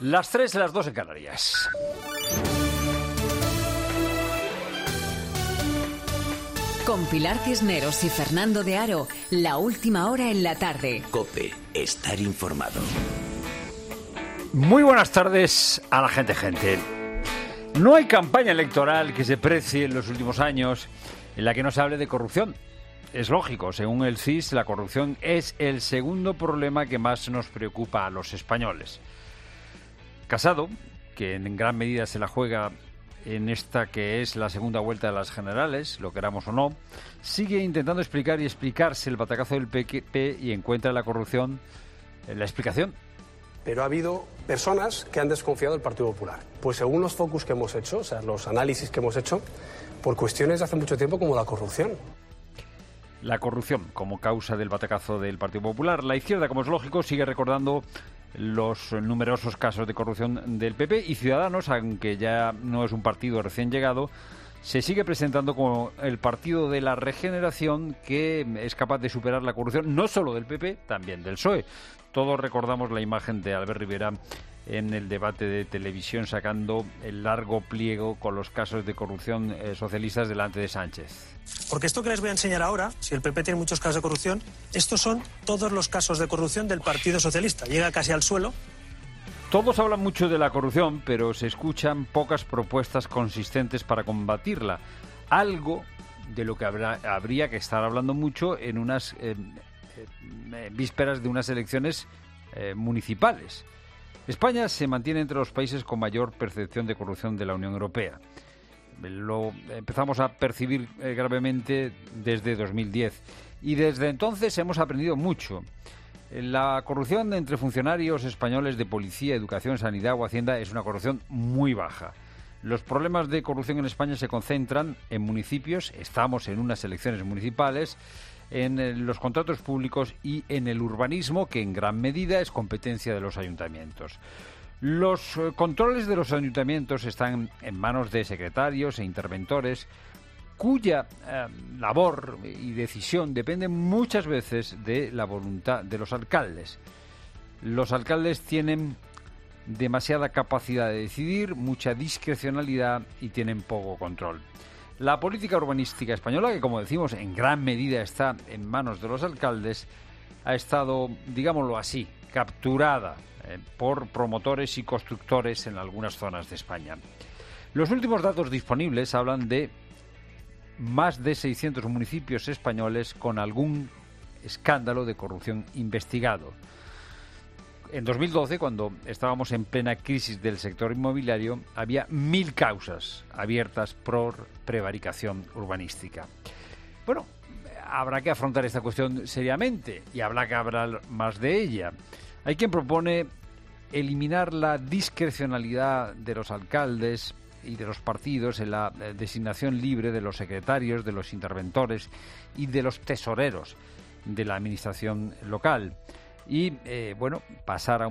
Las 3, las 2 en Canarias. Con Pilar Cisneros y Fernando de Aro, la última hora en la tarde. COPE, estar informado. Muy buenas tardes a la gente. No hay campaña electoral que se precie en los últimos años en la que no se hable de corrupción. Es lógico, según el CIS, la corrupción es el segundo problema que más nos preocupa a los españoles. Casado, que en gran medida se la juega en esta que es la segunda vuelta de las generales, lo queramos o no, sigue intentando explicar y explicarse el batacazo del PP y encuentra la corrupción en la explicación. Pero ha habido personas que han desconfiado del Partido Popular. Pues según los focus que hemos hecho, o sea, los análisis que hemos hecho, por cuestiones de hace mucho tiempo como la corrupción. La corrupción como causa del batacazo del Partido Popular. La izquierda, como es lógico, sigue recordando los numerosos casos de corrupción del PP y Ciudadanos, aunque ya no es un partido recién llegado, se sigue presentando como el partido de la regeneración que es capaz de superar la corrupción, no solo del PP, también del PSOE. Todos recordamos la imagen de Albert Rivera en el debate de televisión sacando el largo pliego con los casos de corrupción socialistas delante de Sánchez. Porque esto que les voy a enseñar ahora, si el PP tiene muchos casos de corrupción, estos son todos los casos de corrupción del Partido Socialista. Llega casi al suelo. Todos hablan mucho de la corrupción, pero se escuchan pocas propuestas consistentes para combatirla. Algo de lo que habría que estar hablando mucho en unas vísperas de unas elecciones municipales. España se mantiene entre los países con mayor percepción de corrupción de la Unión Europea. Lo empezamos a percibir gravemente desde 2010 y desde entonces hemos aprendido mucho. La corrupción entre funcionarios españoles de policía, educación, sanidad o hacienda es una corrupción muy baja. Los problemas de corrupción en España se concentran en municipios, estamos en unas elecciones municipales, en los contratos públicos y en el urbanismo, que en gran medida es competencia de los ayuntamientos. Los controles de los ayuntamientos están en manos de secretarios e interventores, cuya labor y decisión dependen muchas veces de la voluntad de los alcaldes. Los alcaldes tienen demasiada capacidad de decidir, mucha discrecionalidad y tienen poco control. La política urbanística española, que como decimos en gran medida está en manos de los alcaldes, ha estado, digámoslo así, capturada por promotores y constructores en algunas zonas de España. Los últimos datos disponibles hablan de más de 600 municipios españoles con algún escándalo de corrupción investigado. En 2012, cuando estábamos en plena crisis del sector inmobiliario, había 1.000 causas abiertas por prevaricación urbanística. Bueno, habrá que afrontar esta cuestión seriamente y habrá que hablar más de ella. Hay quien propone eliminar la discrecionalidad de los alcaldes y de los partidos en la designación libre de los secretarios, de los interventores y de los tesoreros de la administración local. Y, pasar a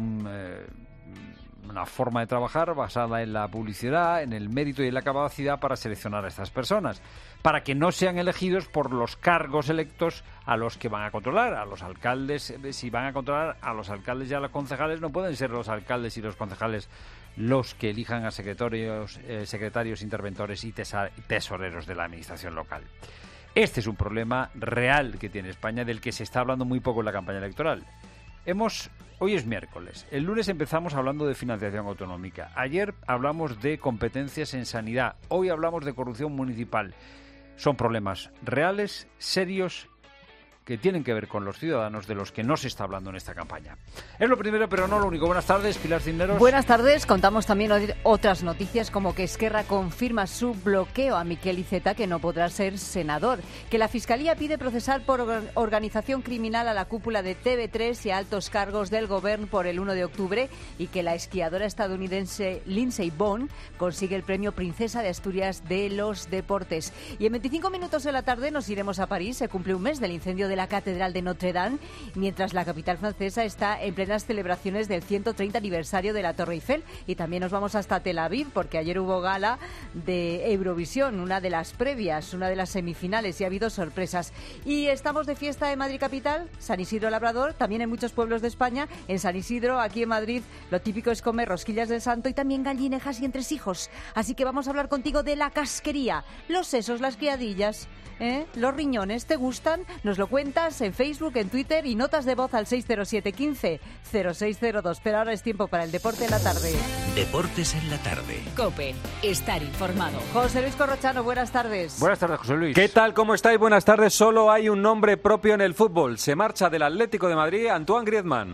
una forma de trabajar basada en la publicidad, en el mérito y en la capacidad para seleccionar a estas personas, para que no sean elegidos por los cargos electos a los que van a controlar. A los alcaldes, si van a controlar a los alcaldes y a los concejales, no pueden ser los alcaldes y los concejales los que elijan a secretarios, interventores y tesoreros de la administración local. Este es un problema real que tiene España, del que se está hablando muy poco en la campaña electoral. Hoy es miércoles. El lunes empezamos hablando de financiación autonómica. Ayer hablamos de competencias en sanidad. Hoy hablamos de corrupción municipal. Son problemas reales, serios, que tienen que ver con los ciudadanos, de los que no se está hablando en esta campaña. Es lo primero, pero no lo único. Buenas tardes, Pilar Cisneros. Buenas tardes. Contamos también otras noticias, como que Esquerra confirma su bloqueo a Miquel Iceta, que no podrá ser senador, que la Fiscalía pide procesar por organización criminal a la cúpula de TV3 y a altos cargos del Gobierno por el 1 de octubre y que la esquiadora estadounidense Lindsey Vonn consigue el premio Princesa de Asturias de los Deportes. Y en 25 minutos de la tarde nos iremos a París. Se cumple un mes del incendio de la Catedral de Notre Dame, mientras la capital francesa está en plenas celebraciones del 130 aniversario de la Torre Eiffel. Y también nos vamos hasta Tel Aviv, porque ayer hubo gala de Eurovisión, una de las previas, una de las semifinales, y ha habido sorpresas. Y estamos de fiesta en Madrid capital, San Isidro Labrador, también en muchos pueblos de España. En San Isidro, aquí en Madrid, lo típico es comer rosquillas del santo y también gallinejas y entresijos. Así que vamos a hablar contigo de la casquería, los sesos, las criadillas, los riñones. ¿Te gustan? Nos lo cuentas en Facebook, en Twitter y notas de voz al 607 15 0602. Pero ahora es tiempo para el deporte en la tarde. Deportes en la tarde. COPE. Estar informado. José Luis Corrochano, buenas tardes. Buenas tardes, José Luis. ¿Qué tal? ¿Cómo estáis? Buenas tardes. Solo hay un nombre propio en el fútbol. Se marcha del Atlético de Madrid, Antoine Griezmann.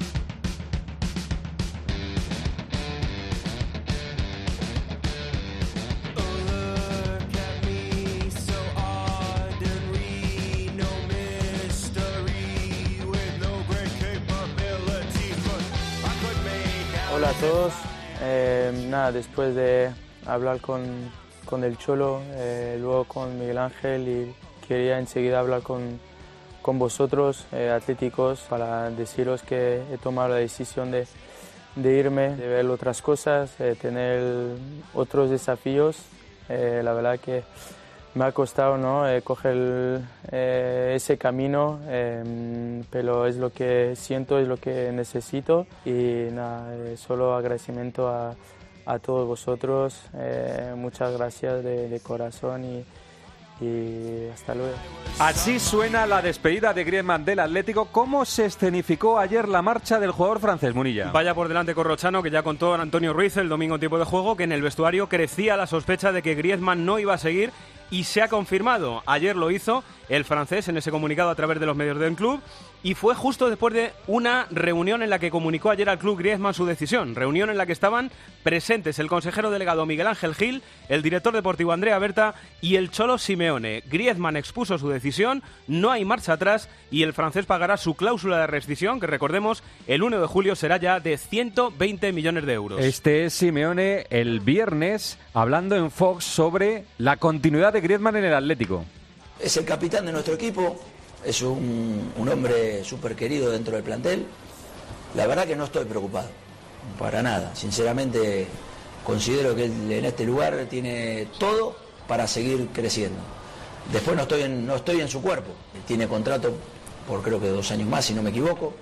Hola a todos. Después de hablar con el Cholo, luego con Miguel Ángel, y quería enseguida hablar con vosotros, atléticos, para deciros que he tomado la decisión de irme, de ver otras cosas, de tener otros desafíos. La verdad que me ha costado, ¿no?, coger ese camino, pero es lo que siento, es lo que necesito, y solo agradecimiento a todos vosotros. Muchas gracias de corazón y hasta luego. Así suena la despedida de Griezmann del Atlético. ¿Cómo se escenificó ayer la marcha del jugador francés, Munilla? Vaya por delante Corrochano, que ya contó Antonio Ruiz el domingo en tiempo de juego que en el vestuario crecía la sospecha de que Griezmann no iba a seguir, y se ha confirmado. Ayer lo hizo el francés en ese comunicado a través de los medios del club, y fue justo después de una reunión en la que comunicó ayer al club Griezmann su decisión. Reunión en la que estaban presentes el consejero delegado Miguel Ángel Gil, el director deportivo Andrea Berta y el Cholo Simeone. Griezmann expuso su decisión, no hay marcha atrás, y el francés pagará su cláusula de rescisión, que recordemos, el 1 de julio será ya de 120 millones de euros. Este es Simeone el viernes hablando en Fox sobre la continuidad de Griezmann en el Atlético. Es el capitán de nuestro equipo, es un hombre súper querido dentro del plantel. La verdad que no estoy preocupado, para nada. Sinceramente considero que él en este lugar tiene todo para seguir creciendo. Después no estoy en su cuerpo. Tiene contrato por creo que 2 años más, si no me equivoco,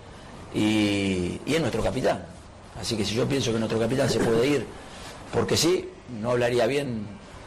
y es nuestro capitán. Así que si yo pienso que nuestro capitán se puede ir porque sí, no hablaría bien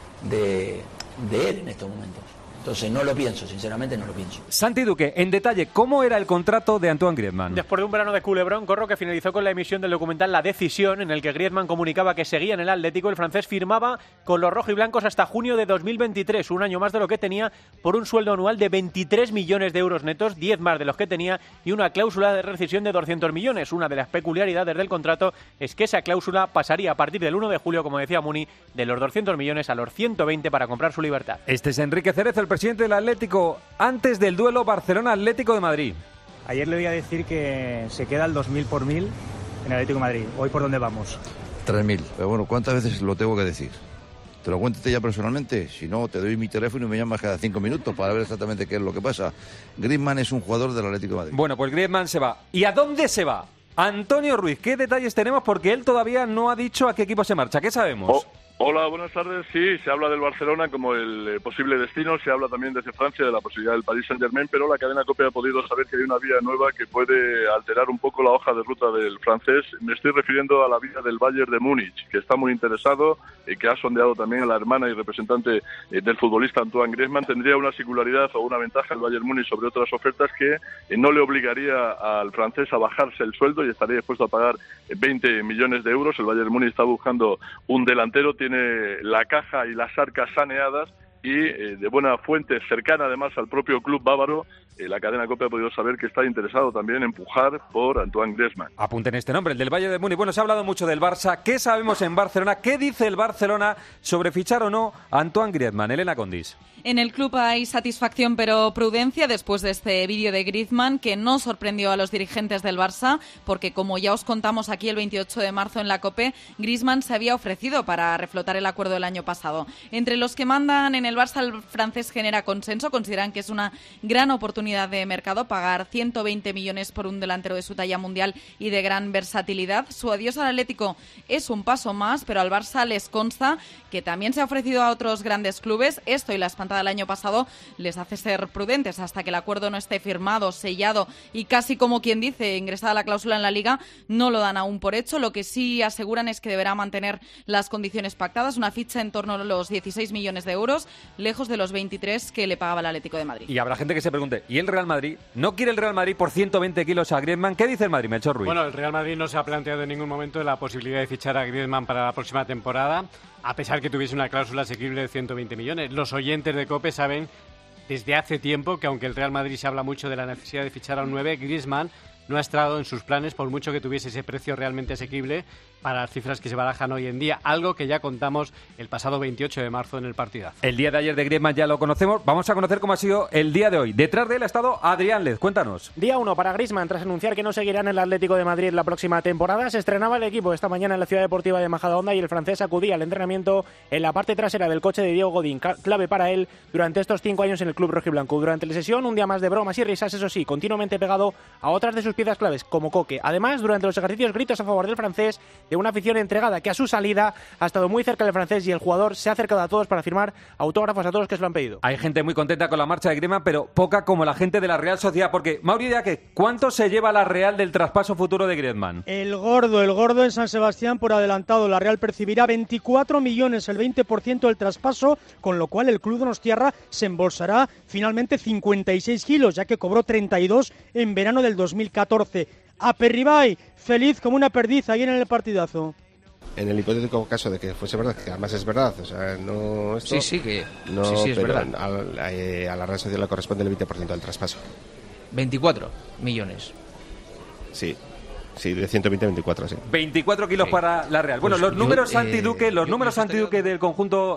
de él en estos momentos. Entonces no lo pienso, sinceramente no lo pienso. Santi Duque, en detalle, ¿cómo era el contrato de Antoine Griezmann? Después de un verano de culebrón, Corro, que finalizó con la emisión del documental La Decisión, en el que Griezmann comunicaba que seguía en el Atlético, el francés firmaba con los rojiblancos hasta junio de 2023, un año más de lo que tenía, por un sueldo anual de 23 millones de euros netos, 10 más de los que tenía, y una cláusula de rescisión de 200 millones. Una de las peculiaridades del contrato es que esa cláusula pasaría a partir del 1 de julio, como decía Muni, de los 200 millones a los 120 para comprar su libertad. Este es Enrique Cerezo, el presidente del Atlético, antes del duelo Barcelona-Atlético de Madrid. Ayer le voy a decir que se queda el 2000 por 1000 en el Atlético de Madrid. ¿Hoy por dónde vamos? 3000. Pero bueno, ¿cuántas veces lo tengo que decir? ¿Te lo cuento ya personalmente? Si no, te doy mi teléfono y me llamas cada 5 minutos para ver exactamente qué es lo que pasa. Griezmann es un jugador del Atlético de Madrid. Bueno, pues Griezmann se va. ¿Y a dónde se va? Antonio Ruiz, ¿qué detalles tenemos? Porque él todavía no ha dicho a qué equipo se marcha. ¿Qué sabemos? Hola, buenas tardes. Sí, se habla del Barcelona como el posible destino, se habla también desde Francia de la posibilidad del Paris Saint-Germain, pero la cadena COPE ha podido saber que hay una vía nueva que puede alterar un poco la hoja de ruta del francés. Me estoy refiriendo a la vía del Bayern de Múnich, que está muy interesado, que ha sondeado también a la hermana y representante del futbolista Antoine Griezmann. Tendría una singularidad o una ventaja el Bayern Múnich sobre otras ofertas que no le obligaría al francés a bajarse el sueldo y estaría dispuesto a pagar 20 millones de euros. El Bayern Múnich está buscando un delantero, tiene la caja y las arcas saneadas y de buena fuente, cercana además al propio club bávaro. La cadena COPE ha podido saber que está interesado también en empujar por Antoine Griezmann. Apunten este nombre, el del Bayern de Múnich. Bueno, se ha hablado mucho del Barça. ¿Qué sabemos en Barcelona? ¿Qué dice el Barcelona sobre fichar o no a Antoine Griezmann? Elena Condis. En el club hay satisfacción pero prudencia después de este vídeo de Griezmann, que no sorprendió a los dirigentes del Barça, porque como ya os contamos aquí el 28 de marzo en la COPE, Griezmann se había ofrecido para reflotar el acuerdo del año pasado. Entre los que mandan en el Barça, el francés genera consenso, consideran que es una gran oportunidad oportunidad de mercado, pagar 120 millones por un delantero de su talla mundial y de gran versatilidad. Su adiós al Atlético es un paso más, pero al Barça les consta que también se ha ofrecido a otros grandes clubes. Esto y la espantada del año pasado les hace ser prudentes hasta que el acuerdo no esté firmado, sellado y casi como quien dice, ingresada la cláusula en la Liga, no lo dan aún por hecho. Lo que sí aseguran es que deberá mantener las condiciones pactadas, una ficha en torno a los 16 millones de euros, lejos de los 23 que le pagaba el Atlético de Madrid. Y habrá gente que se pregunte, ¿y el Real Madrid? ¿No quiere el Real Madrid por 120 kilos a Griezmann? ¿Qué dice el Madrid, Melchor Ruiz? Bueno, el Real Madrid no se ha planteado en ningún momento la posibilidad de fichar a Griezmann para la próxima temporada, a pesar que tuviese una cláusula asequible de 120 millones. Los oyentes de COPE saben desde hace tiempo que aunque el Real Madrid se habla mucho de la necesidad de fichar a un 9, Griezmann no ha estado en sus planes por mucho que tuviese ese precio realmente asequible para las cifras que se barajan hoy en día, algo que ya contamos el pasado 28 de marzo en el partidazo. El día de ayer de Griezmann ya lo conocemos, vamos a conocer cómo ha sido el día de hoy. Detrás de él ha estado Adrián Lez, cuéntanos. Día 1 para Griezmann, tras anunciar que no seguirá en el Atlético de Madrid la próxima temporada, se estrenaba el equipo esta mañana en la Ciudad Deportiva de Majadahonda y el francés acudía al entrenamiento en la parte trasera del coche de Diego Godín, clave para él durante estos 5 años en el club rojiblanco. Durante la sesión, un día más de bromas y risas, eso sí, continuamente pegado a otras de sus piezas claves, como Coque. Además, durante los ejercicios, gritos a favor del francés, de una afición entregada que a su salida ha estado muy cerca del francés y el jugador se ha acercado a todos para firmar autógrafos a todos los que se lo han pedido. Hay gente muy contenta con la marcha de Griezmann, pero poca como la gente de la Real Sociedad, porque, Mauri Diaque, ¿cuánto se lleva la Real del traspaso futuro de Griezmann? El gordo en San Sebastián por adelantado. La Real percibirá 24 millones, el 20% del traspaso, con lo cual el club donostiarra se embolsará finalmente 56 kilos, ya que cobró 32 en verano del 2014. Aperribay, feliz como una perdiz ayer en el partidazo. En el hipotético caso de que fuese verdad, que además es verdad, o sea, no esto, sí, es pero verdad. A la Real Sociedad le corresponde el 20% del traspaso. 24 millones. Sí, de 120 a 24, sí. 24 kilos para la Real. Bueno, los números antiduque del conjunto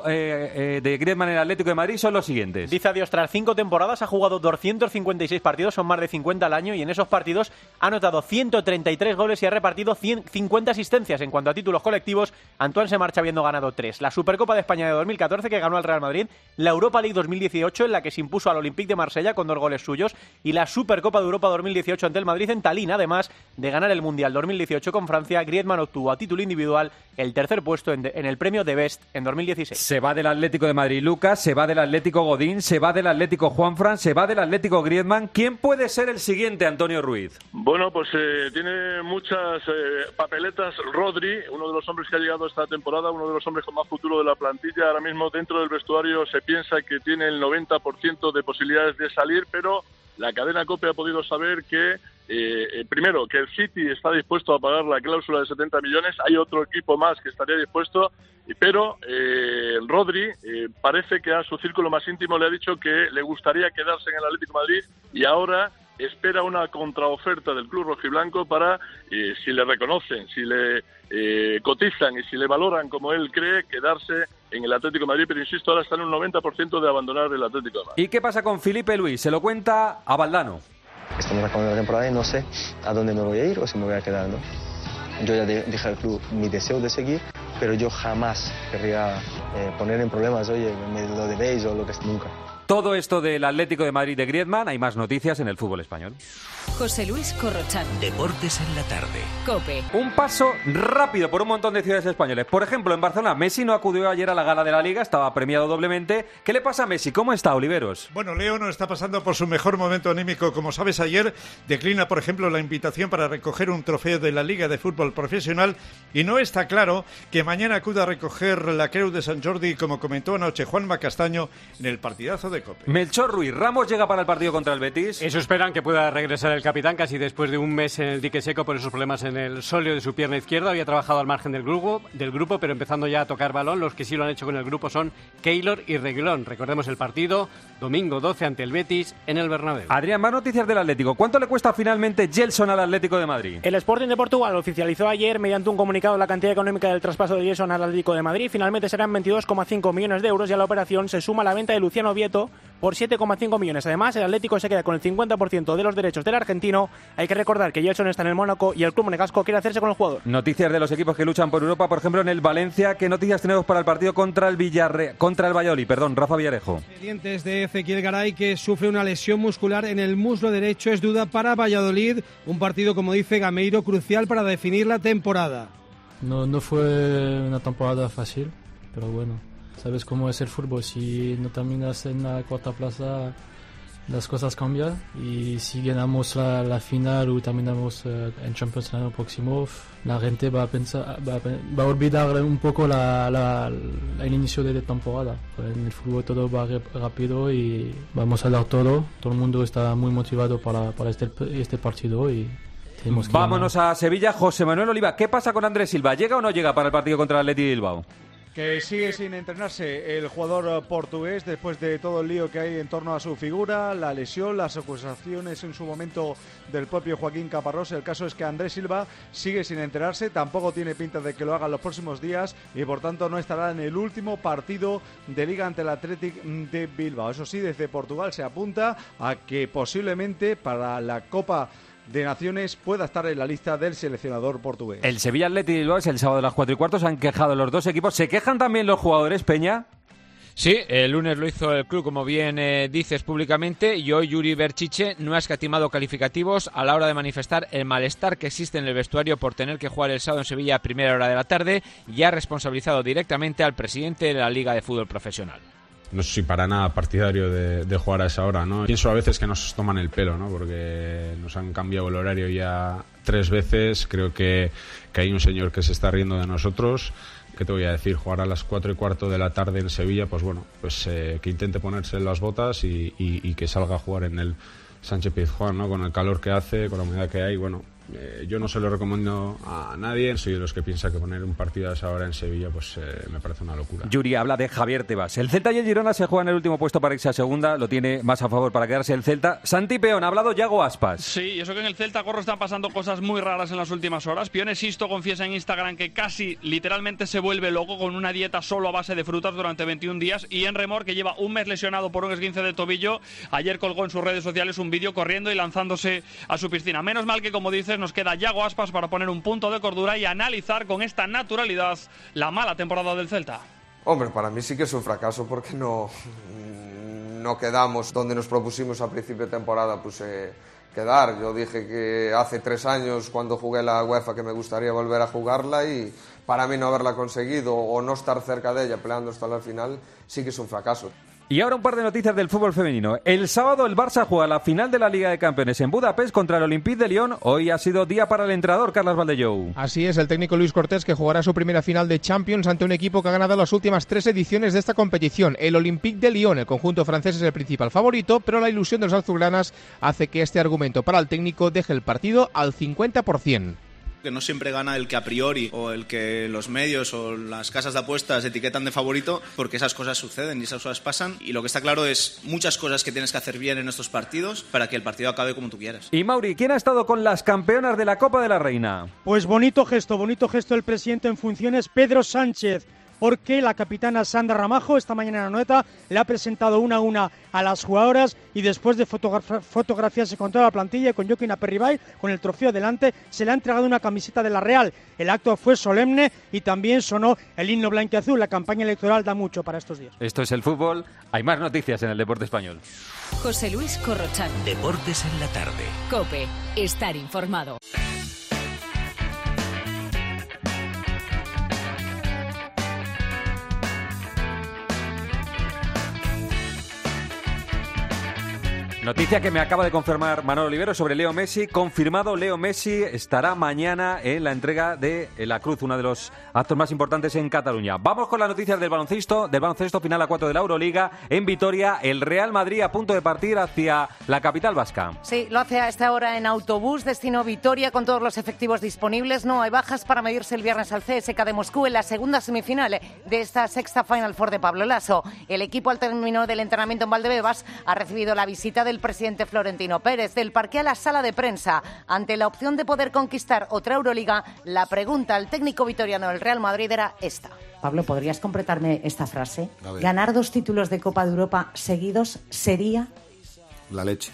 de Griezmann en el Atlético de Madrid son los siguientes. Dice adiós, tras 5 temporadas ha jugado 256 partidos, son más de 50 al año, y en esos partidos ha anotado 133 goles y ha repartido 50 asistencias. En cuanto a títulos colectivos, Antoine se marcha habiendo ganado 3. La Supercopa de España de 2014, que ganó al Real Madrid, la Europa League 2018, en la que se impuso al Olympique de Marsella con 2 goles suyos, y la Supercopa de Europa 2018 ante el Madrid en Tallinn, además de ganar el Mundial 2018 con Francia. Griezmann obtuvo a título individual el tercer puesto en el premio de Best en 2016. Se va del Atlético de Madrid Lucas, se va del Atlético Godín, se va del Atlético Juanfran, se va del Atlético Griezmann. ¿Quién puede ser el siguiente, Antonio Ruiz? Bueno, pues tiene muchas papeletas. Rodri, uno de los hombres que ha llegado esta temporada, uno de los hombres con más futuro de la plantilla. Ahora mismo dentro del vestuario se piensa que tiene el 90% de posibilidades de salir, pero la cadena COPE ha podido saber que primero, que el City está dispuesto a pagar la cláusula de 70 millones, hay otro equipo más que estaría dispuesto, pero Rodri parece que a su círculo más íntimo le ha dicho que le gustaría quedarse en el Atlético de Madrid y ahora espera una contraoferta del club rojiblanco para, si le reconocen, si le cotizan y si le valoran como él cree, quedarse en el Atlético de Madrid, pero insisto, ahora está en un 90% de abandonar el Atlético de Madrid. ¿Y qué pasa con Felipe Luis? Se lo cuenta a Valdano. Estamos acabando la temporada y no sé a dónde me voy a ir o si me voy a quedar, ¿no? Yo ya dije al club mi deseo de seguir, pero yo jamás querría poner en problemas, oye, me lo debéis o lo que es, nunca. Todo esto del Atlético de Madrid de Griezmann, hay más noticias en el fútbol español. José Luis Corrochano. Deportes en la tarde. COPE. Un paso rápido por un montón de ciudades españoles. Por ejemplo, en Barcelona, Messi no acudió ayer a la gala de la Liga, estaba premiado doblemente. ¿Qué le pasa a Messi? ¿Cómo está, Oliveros? Bueno, Leo no está pasando por su mejor momento anímico. Como sabes, ayer declina, por ejemplo, la invitación para recoger un trofeo de la Liga de Fútbol Profesional y no está claro que mañana acuda a recoger la Creu de Sant Jordi, como comentó anoche Juanma Castaño en el partidazo de COPE. Melchor Ruiz, ¿Ramos llega para el partido contra el Betis? Eso esperan, que pueda regresar el capitán casi después de un mes en el dique seco por esos problemas en el sóleo de su pierna izquierda. Había trabajado al margen del grupo, pero empezando ya a tocar balón. Los que sí lo han hecho con el grupo son Keylor y Reguilón. Recordemos el partido, domingo 12 ante el Betis en el Bernabéu. Adrián, más noticias del Atlético. ¿Cuánto le cuesta finalmente Gelson al Atlético de Madrid? El Sporting de Portugal oficializó ayer mediante un comunicado la cantidad económica del traspaso de Gelson al Atlético de Madrid. Finalmente serán 22,5 millones de euros y a la operación se suma la venta de Luciano Vieto por 7,5 millones. Además, el Atlético se queda con el 50% de los derechos del argentino. Hay que recordar que Gelson está en el Mónaco y el club monegasco quiere hacerse con el jugador. Noticias de los equipos que luchan por Europa, por ejemplo, en el Valencia. ¿Qué noticias tenemos para el partido contra el Valladolid? Rafa Villarejo. Pendientes de Ezequiel Garay, que sufre una lesión muscular en el muslo derecho. Es duda para Valladolid. Un partido, como dice Gameiro, crucial para definir la temporada. No fue una temporada fácil, pero bueno, sabes cómo es el fútbol. Si no terminas en la cuarta plaza, las cosas cambian, y si ganamos la final o terminamos en Champions el año próximo, la gente va a pensar, va a olvidar un poco el inicio de la temporada. En el fútbol todo va rápido y vamos a dar todo el mundo está muy motivado para este partido y tenemos que vámonos ganar. A Sevilla. José Manuel Oliva, ¿qué pasa con Andrés Silva? ¿Llega o no llega para el partido contra el Athletic de Bilbao? Que sigue sin entrenarse el jugador portugués después de todo el lío que hay en torno a su figura, la lesión, las acusaciones en su momento del propio Joaquín Caparrós. El caso es que Andrés Silva sigue sin entrenarse, tampoco tiene pinta de que lo haga en los próximos días y por tanto no estará en el último partido de Liga ante el Athletic de Bilbao. Eso sí, desde Portugal se apunta a que posiblemente para la Copa de Naciones pueda estar en la lista del seleccionador portugués. El Sevilla Athletic de Bilbao es el sábado a las 4:15. Se han quejado los dos equipos. ¿Se quejan también los jugadores, Peña? Sí, el lunes lo hizo el club, como bien dices públicamente, y hoy Yuri Berchiche no ha escatimado calificativos a la hora de manifestar el malestar que existe en el vestuario por tener que jugar el sábado en Sevilla a primera hora de la tarde, y ha responsabilizado directamente al presidente de la Liga de Fútbol Profesional. No soy para nada partidario de jugar a esa hora, ¿no? Pienso a veces que nos toman el pelo, ¿no? Porque nos han cambiado el horario ya 3 veces. Creo que hay un señor que se está riendo de nosotros. ¿Qué te voy a decir? Jugar a las 4:15 de la tarde en Sevilla, pues bueno, pues que intente ponerse las botas y que salga a jugar en el Sánchez Pizjuán, ¿no? Con el calor que hace, con la humedad que hay, bueno. Yo no se lo recomiendo a nadie. Soy de los que piensa que poner un partido a esa hora en Sevilla pues me parece una locura. Yuri habla de Javier Tebas. El Celta y el Girona se juegan el último puesto para irse a segunda. Lo tiene más a favor para quedarse el Celta. Santi Peón, ha hablado Yago Aspas. Sí, y eso que en el Celta, Corro, están pasando cosas muy raras en las últimas horas. Pione Sisto confiesa en Instagram que casi literalmente se vuelve loco con una dieta solo a base de frutas durante 21 días. Y en Remor, que lleva un mes lesionado por un esguince de tobillo, ayer colgó en sus redes sociales un vídeo corriendo y lanzándose a su piscina. Menos mal que, como dices, nos queda Yago Aspas para poner un punto de cordura y analizar con esta naturalidad la mala temporada del Celta. Hombre, para mí sí que es un fracaso porque no quedamos donde nos propusimos a principio de temporada quedar. Yo dije que hace 3 años cuando jugué la UEFA que me gustaría volver a jugarla y para mí no haberla conseguido o no estar cerca de ella peleando hasta la final sí que es un fracaso. Y ahora un par de noticias del fútbol femenino. El sábado el Barça juega la final de la Liga de Campeones en Budapest contra el Olympique de Lyon. Hoy ha sido día para el entrenador Carles Valdellou. Así es, el técnico Luis Cortés, que jugará su primera final de Champions ante un equipo que ha ganado las últimas 3 ediciones de esta competición. El Olympique de Lyon, el conjunto francés, es el principal favorito, pero la ilusión de los azulgranas hace que este argumento para el técnico deje el partido al 50%. Que no siempre gana el que a priori o el que los medios o las casas de apuestas etiquetan de favorito, porque esas cosas suceden y esas cosas pasan, y lo que está claro es muchas cosas que tienes que hacer bien en estos partidos para que el partido acabe como tú quieras. Y Mauri, ¿quién ha estado con las campeonas de la Copa de la Reina? Pues bonito gesto el presidente en funciones Pedro Sánchez, porque la capitana Sandra Ramajo esta mañana en la Anoeta le ha presentado una a una a las jugadoras y después de fotografiarse con toda la plantilla y con Joaquín Aperribay, con el trofeo delante, se le ha entregado una camiseta de la Real. El acto fue solemne y también sonó el himno blanquiazul. La campaña electoral da mucho para estos días. Esto es el fútbol. Hay más noticias en el deporte español. José Luis Corrochano. Deportes en la tarde. COPE. Estar informado. Noticia que me acaba de confirmar Manolo Olivero sobre Leo Messi. Confirmado, Leo Messi estará mañana en la entrega de la Cruz, uno de los actos más importantes en Cataluña. Vamos con las noticias del baloncesto final a 4 de la Euroliga. En Vitoria, el Real Madrid a punto de partir hacia la capital vasca. Sí, lo hace a esta hora en autobús, destino Vitoria, con todos los efectivos disponibles. No hay bajas para medirse el viernes al CSKA de Moscú en la segunda semifinal de esta sexta Final Four de Pablo Lasso. El equipo, al término del entrenamiento en Valdebebas, ha recibido la visita del del presidente Florentino Pérez. Del parqué a la sala de prensa. Ante la opción de poder conquistar otra Euroliga, la pregunta al técnico vitoriano del Real Madrid era esta. Pablo, ¿podrías completarme esta frase? ¿Ganar 2 títulos de Copa de Europa seguidos sería? La leche.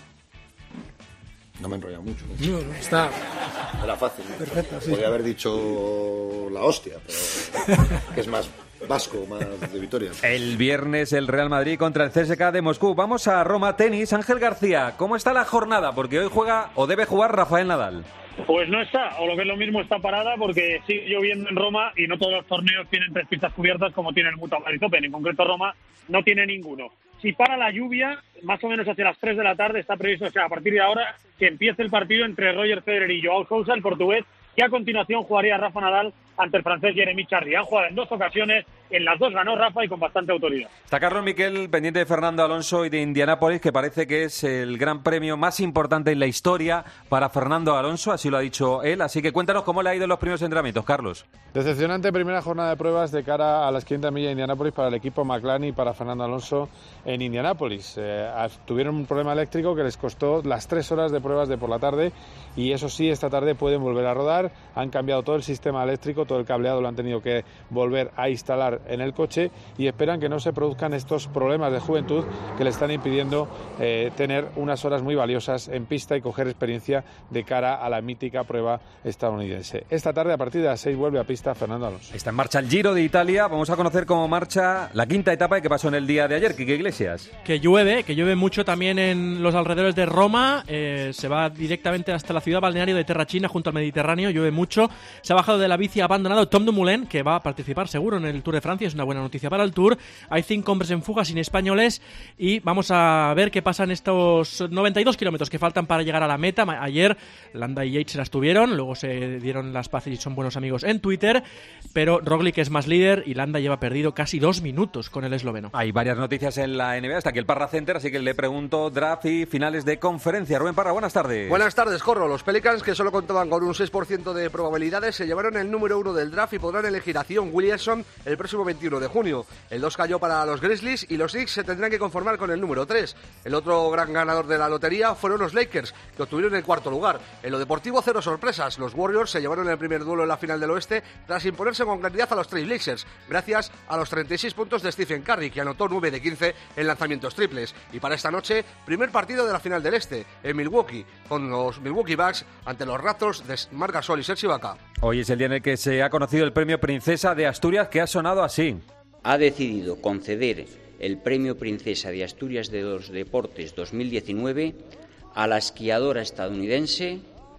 No me he enrollado mucho. No, está... Era fácil. Perfecto, sí. Podría haber dicho la hostia, pero que es más vasco, más de Vitoria. El viernes el Real Madrid contra el CSKA de Moscú. Vamos a Roma, tenis. Ángel García, ¿cómo está la jornada? Porque hoy juega o debe jugar Rafael Nadal. Pues no está, o lo que es lo mismo, está parada porque sigue lloviendo en Roma y no todos los torneos tienen 3 pistas cubiertas como tiene el Mutua Madrid Open. En concreto Roma no tiene ninguno. Si para la lluvia, más o menos hacia las 3 de la tarde, está previsto, o sea, a partir de ahora, que empiece el partido entre Roger Federer y Joao Sousa, el portugués, que a continuación jugaría Rafa Nadal ante el francés Jeremy Chardy. Han jugado en 2 ocasiones, en las 2 ganó Rafa y con bastante autoridad. Está Carlos Miquel pendiente de Fernando Alonso y de Indianápolis, que parece que es el gran premio más importante en la historia para Fernando Alonso, así lo ha dicho él. Así que cuéntanos cómo le ha ido en los primeros entrenamientos, Carlos. Decepcionante primera jornada de pruebas de cara a las 500 millas de Indianápolis para el equipo McLaren y para Fernando Alonso en Indianápolis. Tuvieron un problema eléctrico que les costó las 3 horas de pruebas de por la tarde y eso sí, esta tarde pueden volver a rodar. Han cambiado todo el sistema eléctrico, todo el cableado lo han tenido que volver a instalar en el coche y esperan que no se produzcan estos problemas de juventud que le están impidiendo tener unas horas muy valiosas en pista y coger experiencia de cara a la mítica prueba estadounidense. Esta tarde a partir de las 6 vuelve a pista Fernando Alonso. Está en marcha el Giro de Italia. Vamos a conocer cómo marcha la 5ª etapa y qué pasó en el día de ayer. Quique Iglesias. Que llueve mucho también en los alrededores de Roma. Se va directamente hasta la ciudad balneario de Terracina junto al Mediterráneo. Llueve mucho. Se ha bajado de la bici abandonado Tom Dumoulin, que va a participar seguro en el Tour de Francia. Es una buena noticia para el Tour. Hay 5 hombres en fuga sin españoles y vamos a ver qué pasa en estos 92 kilómetros que faltan para llegar a la meta. Ayer Landa y Yates se las tuvieron, luego se dieron las paces y son buenos amigos en Twitter, pero Roglic es más líder y Landa lleva perdido casi 2 minutos con el esloveno. Hay varias noticias en la NBA, hasta aquí el Parra Center, así que le pregunto draft y finales de conferencia. Rubén Parra, buenas tardes. Buenas tardes, Corro. Los Pelicans, que solo contaban con un 6% de probabilidades, se llevaron el número 1 del draft y podrán elegir a Zion Williamson el próximo 21 de junio. El 2 cayó para los Grizzlies y los Knicks se tendrán que conformar con el número 3. El otro gran ganador de la lotería fueron los Lakers, que obtuvieron el 4º lugar. En lo deportivo, 0 sorpresas. Los Warriors se llevaron el primer duelo en la final del oeste tras imponerse con claridad a los Trail Blazers, gracias a los 36 puntos de Stephen Curry, que anotó 9 de 15 en lanzamientos triples. Y para esta noche, primer partido de la final del este, en Milwaukee, con los Milwaukee Bucks ante los Raptors de Marc Gasol y Serge Ibaka. Hoy es el día en el que se ha conocido el premio Princesa de Asturias, que ha sonado así. Ha decidido conceder el premio Princesa de Asturias de los Deportes 2019 a la esquiadora estadounidense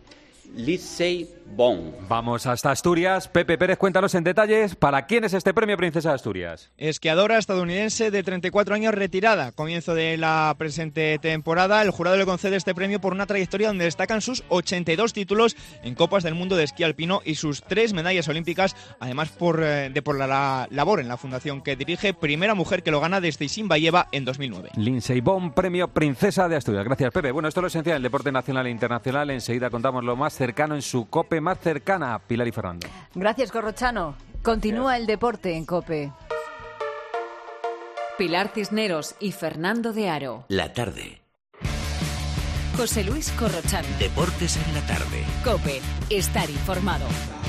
Lindsey Vonn. Vamos hasta Asturias. Pepe Pérez, cuéntanos en detalles para quién es este premio Princesa de Asturias. Esquiadora estadounidense de 34 años retirada. Comienzo de la presente temporada. El jurado le concede este premio por una trayectoria donde destacan sus 82 títulos en Copas del Mundo de Esquí Alpino y sus 3 medallas olímpicas, además por la labor en la fundación que dirige. Primera mujer que lo gana desde Isinbayeva en 2009. Lindsey Vonn, premio Princesa de Asturias. Gracias, Pepe. Bueno, esto es lo esencial del deporte nacional e internacional. Enseguida contamos lo más cercano en su COPE más cercana. Pilar y Fernando. Gracias, Corrochano. Continúa el deporte en COPE. Pilar Cisneros y Fernando de Aro. La tarde. José Luis Corrochano. Deportes en la tarde. COPE. Estar informado.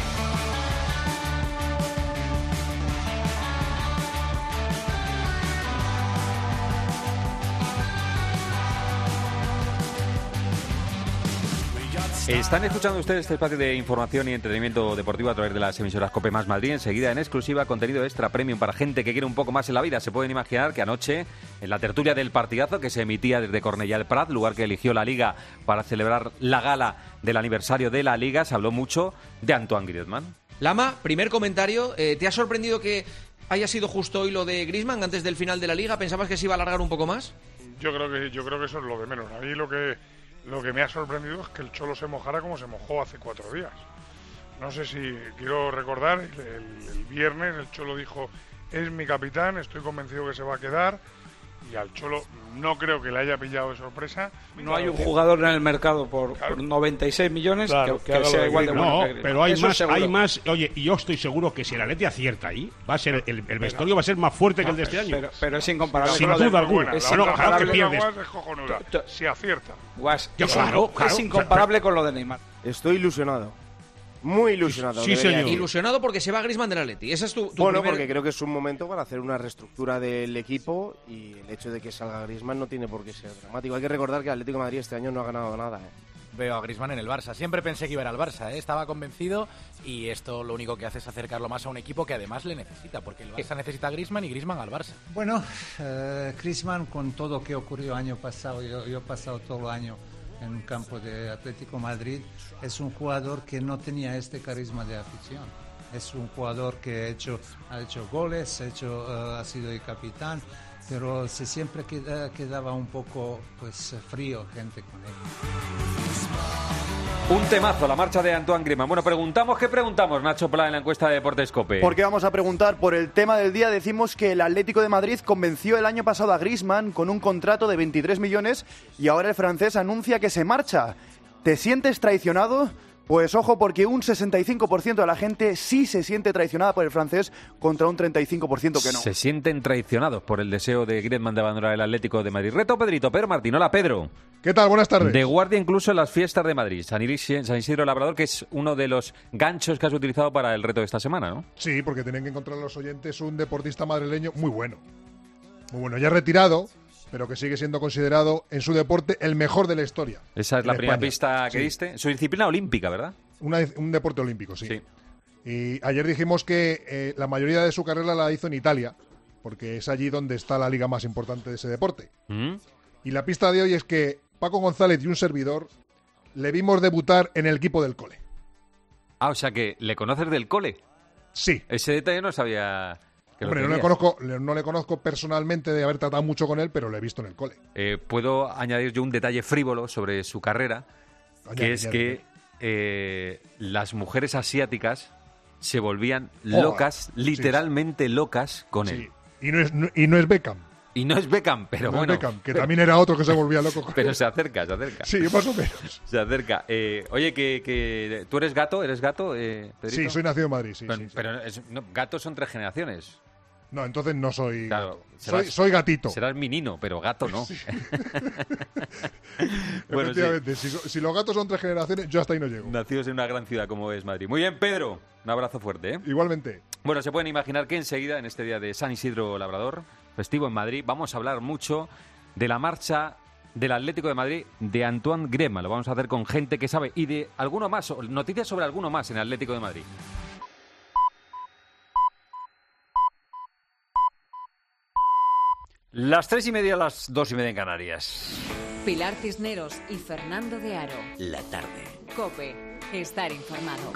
Están escuchando ustedes este espacio de información y entretenimiento deportivo a través de las emisoras COPE más Madrid. Enseguida, en exclusiva, contenido extra premium para gente que quiere un poco más en la vida. Se pueden imaginar que anoche, en la tertulia del partidazo que se emitía desde Cornellà del Prat, lugar que eligió la Liga para celebrar la gala del aniversario de la Liga, se habló mucho de Antoine Griezmann. Lama, primer comentario. ¿Te ha sorprendido que haya sido justo hoy lo de Griezmann antes del final de la Liga? ¿Pensabas que se iba a alargar un poco más? Yo creo que eso es lo de menos. A mí lo que me ha sorprendido es que el Cholo se mojara como se mojó hace 4 días. No sé si quiero recordar, el viernes el Cholo dijo, es mi capitán, estoy convencido que se va a quedar, y al Cholo no creo que le haya pillado de sorpresa. No hay un jugador en el mercado por 96 millones que sea igual de bueno. No, pero hay más. Oye, y yo estoy seguro que si el Atleti acierta ahí, va a ser el vestuario va a ser más fuerte que el de este año. Pero es incomparable. Sin duda alguna. Claro que pierdes. Si acierta. Es incomparable con lo de Neymar. Estoy ilusionado. Muy ilusionado. Sí, señor. Ilusionado porque se va Griezmann del Atleti. Esa es tu porque creo que es un momento para hacer una reestructura del equipo y el hecho de que salga Griezmann no tiene por qué ser dramático. Hay que recordar que el Atlético de Madrid este año no ha ganado nada. Veo a Griezmann en el Barça. Siempre pensé que iba a ir al Barça, estaba convencido y esto lo único que hace es acercarlo más a un equipo que además le necesita, porque el Barça necesita a Griezmann y Griezmann al Barça. Bueno, Griezmann con todo lo que ocurrió año pasado, yo he pasado todo el año en un campo de Atlético Madrid, es un jugador que no tenía este carisma de afición. Es un jugador que ha hecho goles, ha sido el capitán, pero se siempre quedaba un poco frío gente con él. Un temazo, la marcha de Antoine Griezmann. Bueno, ¿qué preguntamos, Nacho Pla, en la encuesta de Deportes COPE? Porque vamos a preguntar por el tema del día. Decimos que el Atlético de Madrid convenció el año pasado a Griezmann con un contrato de 23 millones y ahora el francés anuncia que se marcha. ¿Te sientes traicionado? Pues ojo, porque un 65% de la gente sí se siente traicionada por el francés contra un 35% que no. Se sienten traicionados por el deseo de Griezmann de abandonar el Atlético de Madrid. Reto Pedrito, Pedro Martín. Hola, Pedro. ¿Qué tal? Buenas tardes. De guardia incluso en las fiestas de Madrid. San Isidro Labrador, que es uno de los ganchos que has utilizado para el reto de esta semana, ¿no? Sí, porque tienen que encontrar a los oyentes un deportista madrileño muy bueno. Muy bueno, ya retirado, pero que sigue siendo considerado en su deporte el mejor de la historia. Esa es la primera pista que diste. Su disciplina olímpica, ¿verdad? Un deporte olímpico, sí. Y ayer dijimos que la mayoría de su carrera la hizo en Italia, porque es allí donde está la liga más importante de ese deporte. Y la pista de hoy es que Paco González y un servidor le vimos debutar en el equipo del cole. Ah, o sea que ¿le conoces del cole? Sí. Ese detalle no sabía... Hombre, no le conozco personalmente de haber tratado mucho con él, pero lo he visto en el cole. Puedo añadir yo un detalle frívolo sobre su carrera, que las mujeres asiáticas se volvían locas, literalmente locas con él. Y no es Beckham. Y no es Beckham, pero no bueno. Es Beckham, que también era otro que se volvía loco con él. Pero se acerca. Sí, más o menos. Se acerca. Oye, que ¿tú eres gato? Pedrito? Sí, soy nacido en Madrid, sí. Pero gatos son 3 generaciones. No, entonces no soy gato. Soy gatito. Serás minino, pero gato no. Sí. Bueno, efectivamente, si los gatos son 3 generaciones, yo hasta ahí no llego. Nacidos en una gran ciudad como es Madrid. Muy bien, Pedro. Un abrazo fuerte, ¿eh? Igualmente. Bueno, se pueden imaginar que enseguida, en este día de San Isidro Labrador, festivo en Madrid, vamos a hablar mucho de la marcha del Atlético de Madrid de Antoine Griezmann. Lo vamos a hacer con gente que sabe y de alguno más, noticias sobre alguno más en el Atlético de Madrid. Las 3:30, las 2:30 en Canarias. Pilar Cisneros y Fernando de Aro. La tarde. COPE. Estar informado.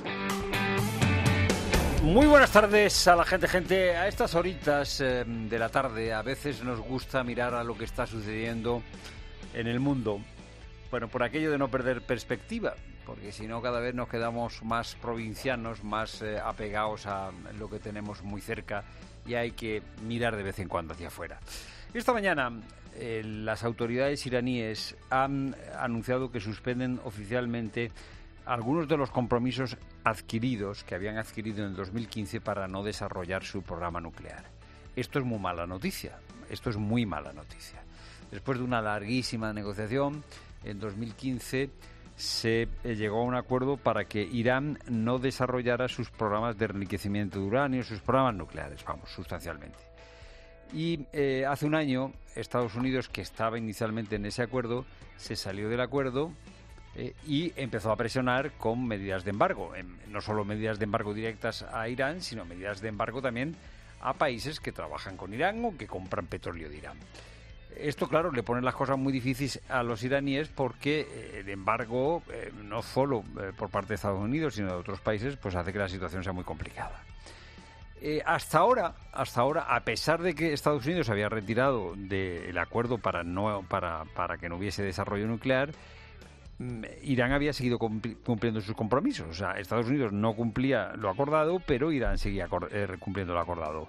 Muy buenas tardes a la gente. A estas horitas de la tarde a veces nos gusta mirar a lo que está sucediendo en el mundo. Bueno, por aquello de no perder perspectiva, porque si no cada vez nos quedamos más provincianos, más apegados a lo que tenemos muy cerca y hay que mirar de vez en cuando hacia afuera. Esta mañana las autoridades iraníes han anunciado que suspenden oficialmente algunos de los compromisos adquiridos, que habían adquirido en el 2015 para no desarrollar su programa nuclear. Esto es muy mala noticia, esto es muy mala noticia. Después de una larguísima negociación, en 2015 se llegó a un acuerdo para que Irán no desarrollara sus programas de enriquecimiento de uranio, sus programas nucleares, sustancialmente. Y hace un año, Estados Unidos, que estaba inicialmente en ese acuerdo, se salió del acuerdo y empezó a presionar con medidas de embargo. No solo medidas de embargo directas a Irán, sino medidas de embargo también a países que trabajan con Irán o que compran petróleo de Irán. Esto, claro, le pone las cosas muy difíciles a los iraníes porque el embargo, no solo por parte de Estados Unidos, sino de otros países, pues hace que la situación sea muy complicada. Hasta ahora, a pesar de que Estados Unidos se había retirado del acuerdo para que no hubiese desarrollo nuclear, Irán había seguido cumpliendo sus compromisos. O sea, Estados Unidos no cumplía lo acordado, pero Irán seguía cumpliendo lo acordado.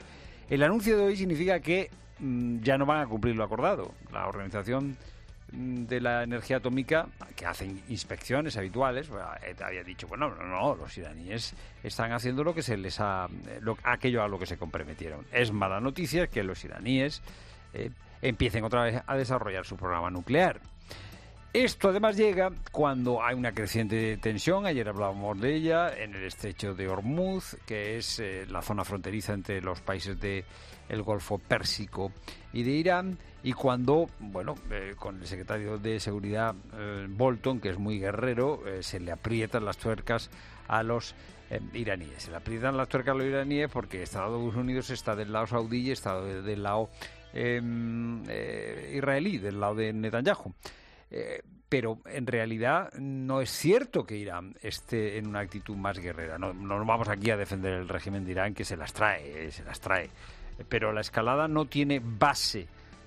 El anuncio de hoy significa que ya no van a cumplir lo acordado. La Organización de la Energía Atómica, que hacen inspecciones habituales, había dicho, bueno, no, los iraníes están haciendo lo que se les aquello a lo que se comprometieron. Es mala noticia que los iraníes empiecen otra vez a desarrollar su programa nuclear. Esto además llega cuando hay una creciente tensión, ayer hablábamos de ella, en el estrecho de Hormuz, que es la zona fronteriza entre los países del Golfo Pérsico y de Irán, y cuando, con el secretario de Seguridad Bolton, que es muy guerrero, se le aprietan las tuercas a los iraníes. Se le aprietan las tuercas a los iraníes porque Estados Unidos está del lado saudí y está del lado israelí, del lado de Netanyahu. Pero en realidad no es cierto que Irán esté en una actitud más guerrera. No nos vamos aquí a defender el régimen de Irán, que se las trae. Pero la escalada no tiene base,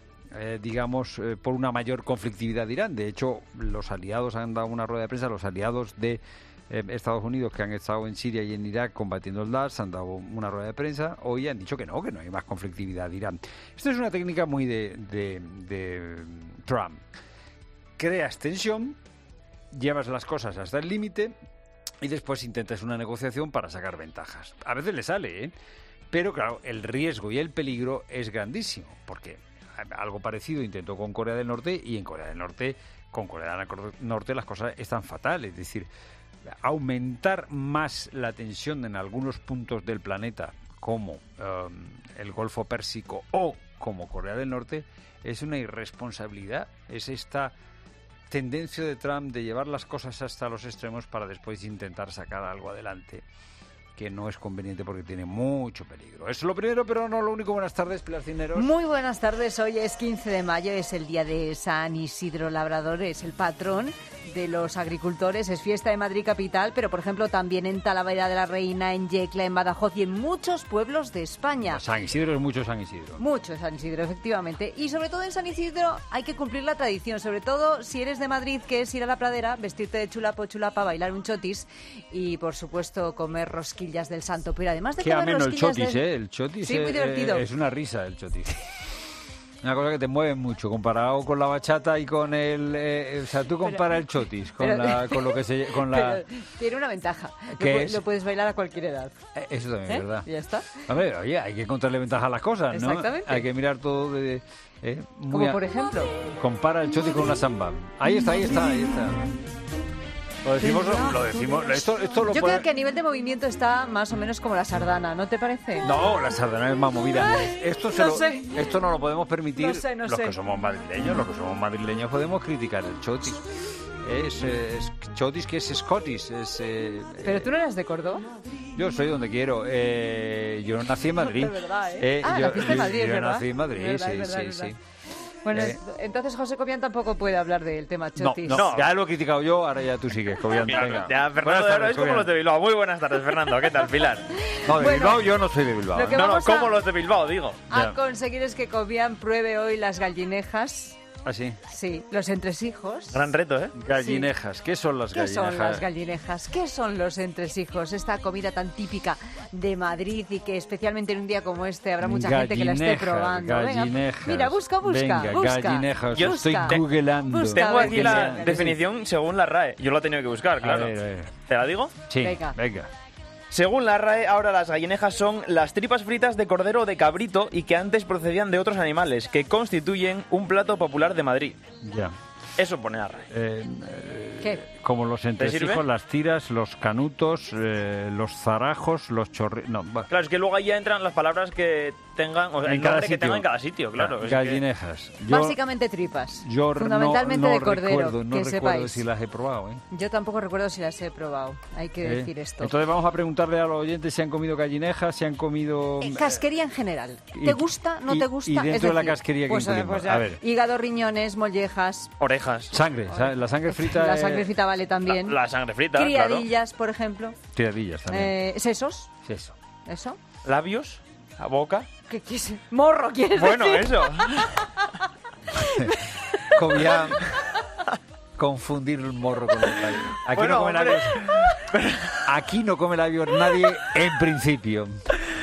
por una mayor conflictividad de Irán. De hecho, los aliados han dado una rueda de prensa, los aliados de Estados Unidos que han estado en Siria y en Irak combatiendo el Daesh han dado una rueda de prensa hoy y han dicho que no hay más conflictividad de Irán. Esto es una técnica muy de Trump. Creas tensión, llevas las cosas hasta el límite y después intentas una negociación para sacar ventajas. A veces le sale, pero claro, el riesgo y el peligro es grandísimo, porque algo parecido intentó con Corea del Norte, y en Corea del Norte, con Corea del Norte las cosas están fatales. Es decir, aumentar más la tensión en algunos puntos del planeta, como el Golfo Pérsico o como Corea del Norte, es una irresponsabilidad. Es esta tendencia de Trump de llevar las cosas hasta los extremos para después intentar sacar algo adelante, que no es conveniente porque tiene mucho peligro. Eso es lo primero, pero no lo único. Buenas tardes, Pilar Cisneros. Muy buenas tardes. Hoy es 15 de mayo, es el día de San Isidro Labrador, es el patrón de los agricultores, es fiesta de Madrid capital, pero por ejemplo también en Talavera de la Reina, en Yecla, en Badajoz y en muchos pueblos de España. San Isidro es mucho San Isidro. Mucho San Isidro, efectivamente. Y sobre todo en San Isidro hay que cumplir la tradición, sobre todo si eres de Madrid, que es ir a la pradera, vestirte de chulapo o chulapa, bailar un chotis y por supuesto comer rosquillas del santo. Pero además de comer rosquillas el chotis sí, muy divertido. Es una risa el chotis. Una cosa que te mueve mucho comparado con la bachata y con el... tú compara el chotis con lo que se... Pero tiene una ventaja. Lo puedes bailar a cualquier edad. Eso también es verdad. Ya está. Hombre, oye, hay que encontrarle ventaja a las cosas, ¿no? Exactamente. Hay que mirar todo de... Como por ejemplo... Compara el chotis con una samba. Ahí está. Lo decimos. Yo creo que a nivel de movimiento está más o menos como la sardana, ¿no te parece? No, la sardana es más movida. Esto no lo podemos permitir. No los sé. Que somos madrileños podemos criticar el chotis. Es chotis, que es Scottish. ¿Pero tú no eras de Córdoba? Yo soy donde quiero. Yo nací en Madrid. De verdad, naciste en Madrid, yo ¿verdad? nací en Madrid, verdad. sí. Bueno, entonces José Cobian tampoco puede hablar del tema chotis. No, ya lo he criticado yo, ahora ya tú sigues, Cobian. Venga. Ya, Fernando de Aro es como los de Bilbao. Muy buenas tardes, Fernando. ¿Qué tal, Pilar? No, de Bilbao yo no soy de Bilbao. Como los de Bilbao, digo. A conseguir es que Cobian pruebe hoy las gallinejas. ¿Ah, sí? Sí, los entresijos. Gran reto, ¿eh? Gallinejas. Sí. ¿Qué son las gallinejas? ¿Qué son las gallinejas? ¿Qué son los entresijos? Esta comida tan típica de Madrid y que especialmente en un día como este habrá mucha gente que la esté probando. Gallinejas. Venga, mira, busca. Gallinejas. Yo estoy googleando. Tengo aquí la definición según la RAE. Yo lo he tenido que buscar, claro. A ver. ¿Te la digo? Sí, venga. Según la RAE, ahora las gallinejas son las tripas fritas de cordero o de cabrito y que antes procedían de otros animales, que constituyen un plato popular de Madrid. Ya. Eso pone la RAE. ¿Qué? Como los entresijos, las tiras, los canutos, los zarajos, los chorrillos... No, claro, es que luego ahí ya entran las palabras que tengan, o sea, el nombre que tengan en cada sitio, claro. Gallinejas. Básicamente tripas. Fundamentalmente de cordero, no recuerdo si las he probado, ¿eh? Yo tampoco recuerdo si las he probado, hay que decir esto. Entonces vamos a preguntarle a los oyentes si han comido gallinejas, si han comido... Casquería en general. ¿Te gusta? ¿No te gusta? Y dentro de la casquería que incluimos. A ver. Hígado, riñones, mollejas. Orejas. Sangre. La sangre frita... La sangre frita vale también. La sangre frita, criadillas, por ejemplo. Criadillas también. Sesos. Seso. ¿Eso? Labios. La boca. ¿Qué quieres? Morro, ¿quieres Bueno, decir? eso. Comía... Confundir el morro con el labio. Aquí no come labios. Aquí no come labios nadie en principio.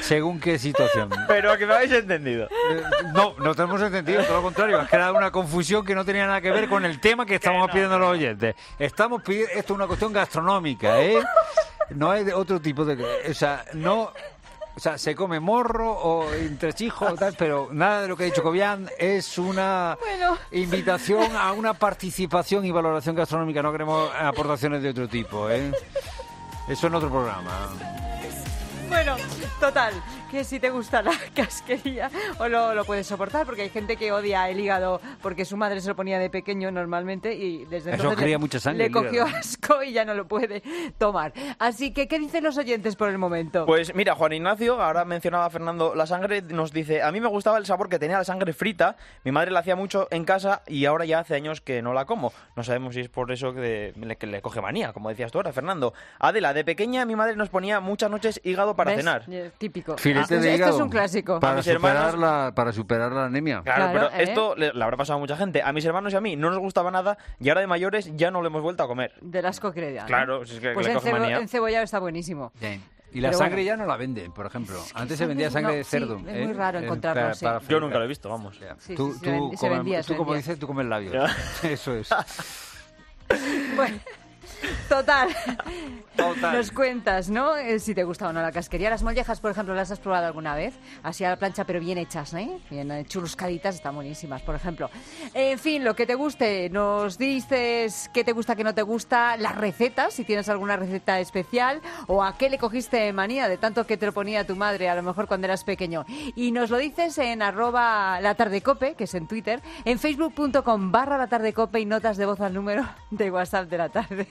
según qué situación. Pero a que me habéis entendido. No te hemos entendido, todo lo contrario. Has creado una confusión que no tenía nada que ver con el tema que estamos pidiendo a los oyentes. Estamos pidiendo, esto es una cuestión gastronómica, ¿eh? No hay de otro tipo de... O sea, se come morro o entrechijo o tal, pero nada de lo que ha dicho Cobian es una invitación a una participación y valoración gastronómica. No queremos aportaciones de otro tipo, ¿eh? Eso en otro programa. Bueno, total, que si te gusta la casquería o lo puedes soportar, porque hay gente que odia el hígado porque su madre se lo ponía de pequeño normalmente y desde entonces mucha sangre, le cogió asco y ya no lo puede tomar. Así que, ¿qué dicen los oyentes por el momento? Pues mira, Juan Ignacio, ahora mencionaba a Fernando la sangre, nos dice: a mí me gustaba el sabor que tenía la sangre frita, mi madre la hacía mucho en casa y ahora ya hace años que no la como. No sabemos si es por eso que le coge manía, como decías tú ahora, Fernando. Adela, de pequeña mi madre nos ponía muchas noches hígado para cenar. Típico. Filete de hígado. Esto es un clásico. Para superar la anemia. Claro, pero esto le habrá pasado a mucha gente. A mis hermanos y a mí no nos gustaba nada y ahora de mayores ya no lo hemos vuelto a comer. Del asco que le da, ¿no? Claro, es que pues le coge manía. Encebollado está buenísimo. Bien. Y la sangre ya no la venden, por ejemplo. Antes se vendía sangre de cerdo. Sí, es muy raro encontrarlo, sí. Yo nunca lo he visto, vamos. Tú como dices, tú comes labios. Eso es. Bueno. Total. Nos cuentas, ¿no? Si te gusta o no la casquería. Las mollejas, por ejemplo, ¿las has probado alguna vez? Así a la plancha, pero bien hechas, ¿eh? Bien churruscaditas, están buenísimas, por ejemplo. En fin, lo que te guste. Nos dices qué te gusta, qué no te gusta, las recetas, si tienes alguna receta especial, o a qué le cogiste manía de tanto que te lo ponía tu madre, a lo mejor cuando eras pequeño. Y nos lo dices en @latardecope, que es en Twitter, en facebook.com/latardecope y notas de voz al número de WhatsApp de la tarde.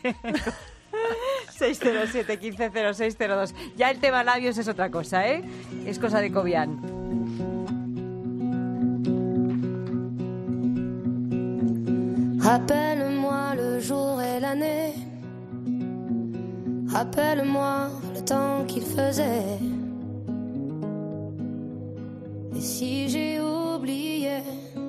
607 15 0602. Ya el tema labios es otra cosa, ¿eh? Es cosa de Cobian. Rappelle-moi le jour et l'année. Rappelle-moi le temps qu'il faisait. Et si j'ai oublié,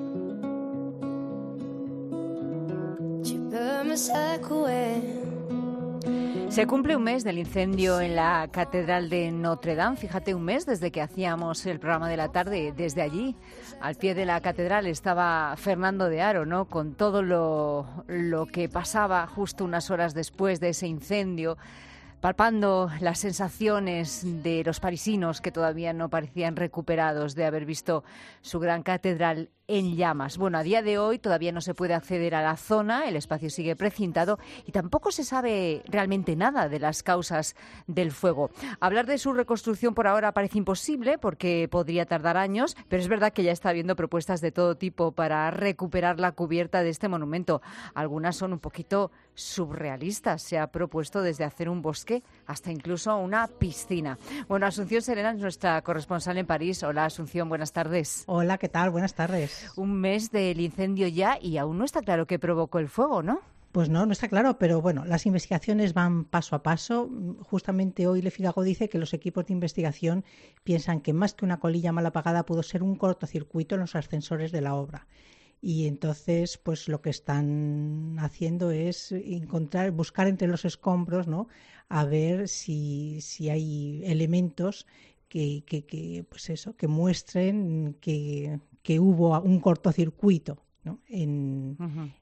tu peux me secouer. Se cumple un mes del incendio en la Catedral de Notre Dame. Fíjate, un mes desde que hacíamos el programa de la tarde. Desde allí, al pie de la catedral, estaba Fernando de Aro, ¿no? Con todo lo que pasaba justo unas horas después de ese incendio, palpando las sensaciones de los parisinos que todavía no parecían recuperados de haber visto su gran catedral en llamas. Bueno, a día de hoy todavía no se puede acceder a la zona, el espacio sigue precintado y tampoco se sabe realmente nada de las causas del fuego. Hablar de su reconstrucción por ahora parece imposible porque podría tardar años, pero es verdad que ya está habiendo propuestas de todo tipo para recuperar la cubierta de este monumento. Algunas son un poquito surrealistas. Se ha propuesto desde hacer un bosque hasta incluso una piscina. Bueno, Asunción Serena es nuestra corresponsal en París. Hola, Asunción, buenas tardes. Hola, ¿qué tal? Buenas tardes. Un mes del incendio ya y aún no está claro qué provocó el fuego, ¿no? Pues no está claro, pero bueno, las investigaciones van paso a paso. Justamente hoy Le Figaro dice que los equipos de investigación piensan que más que una colilla mal apagada pudo ser un cortocircuito en los ascensores de la obra. Y entonces, pues lo que están haciendo es buscar entre los escombros, ¿no? A ver si hay elementos que muestren que hubo un cortocircuito, ¿no? en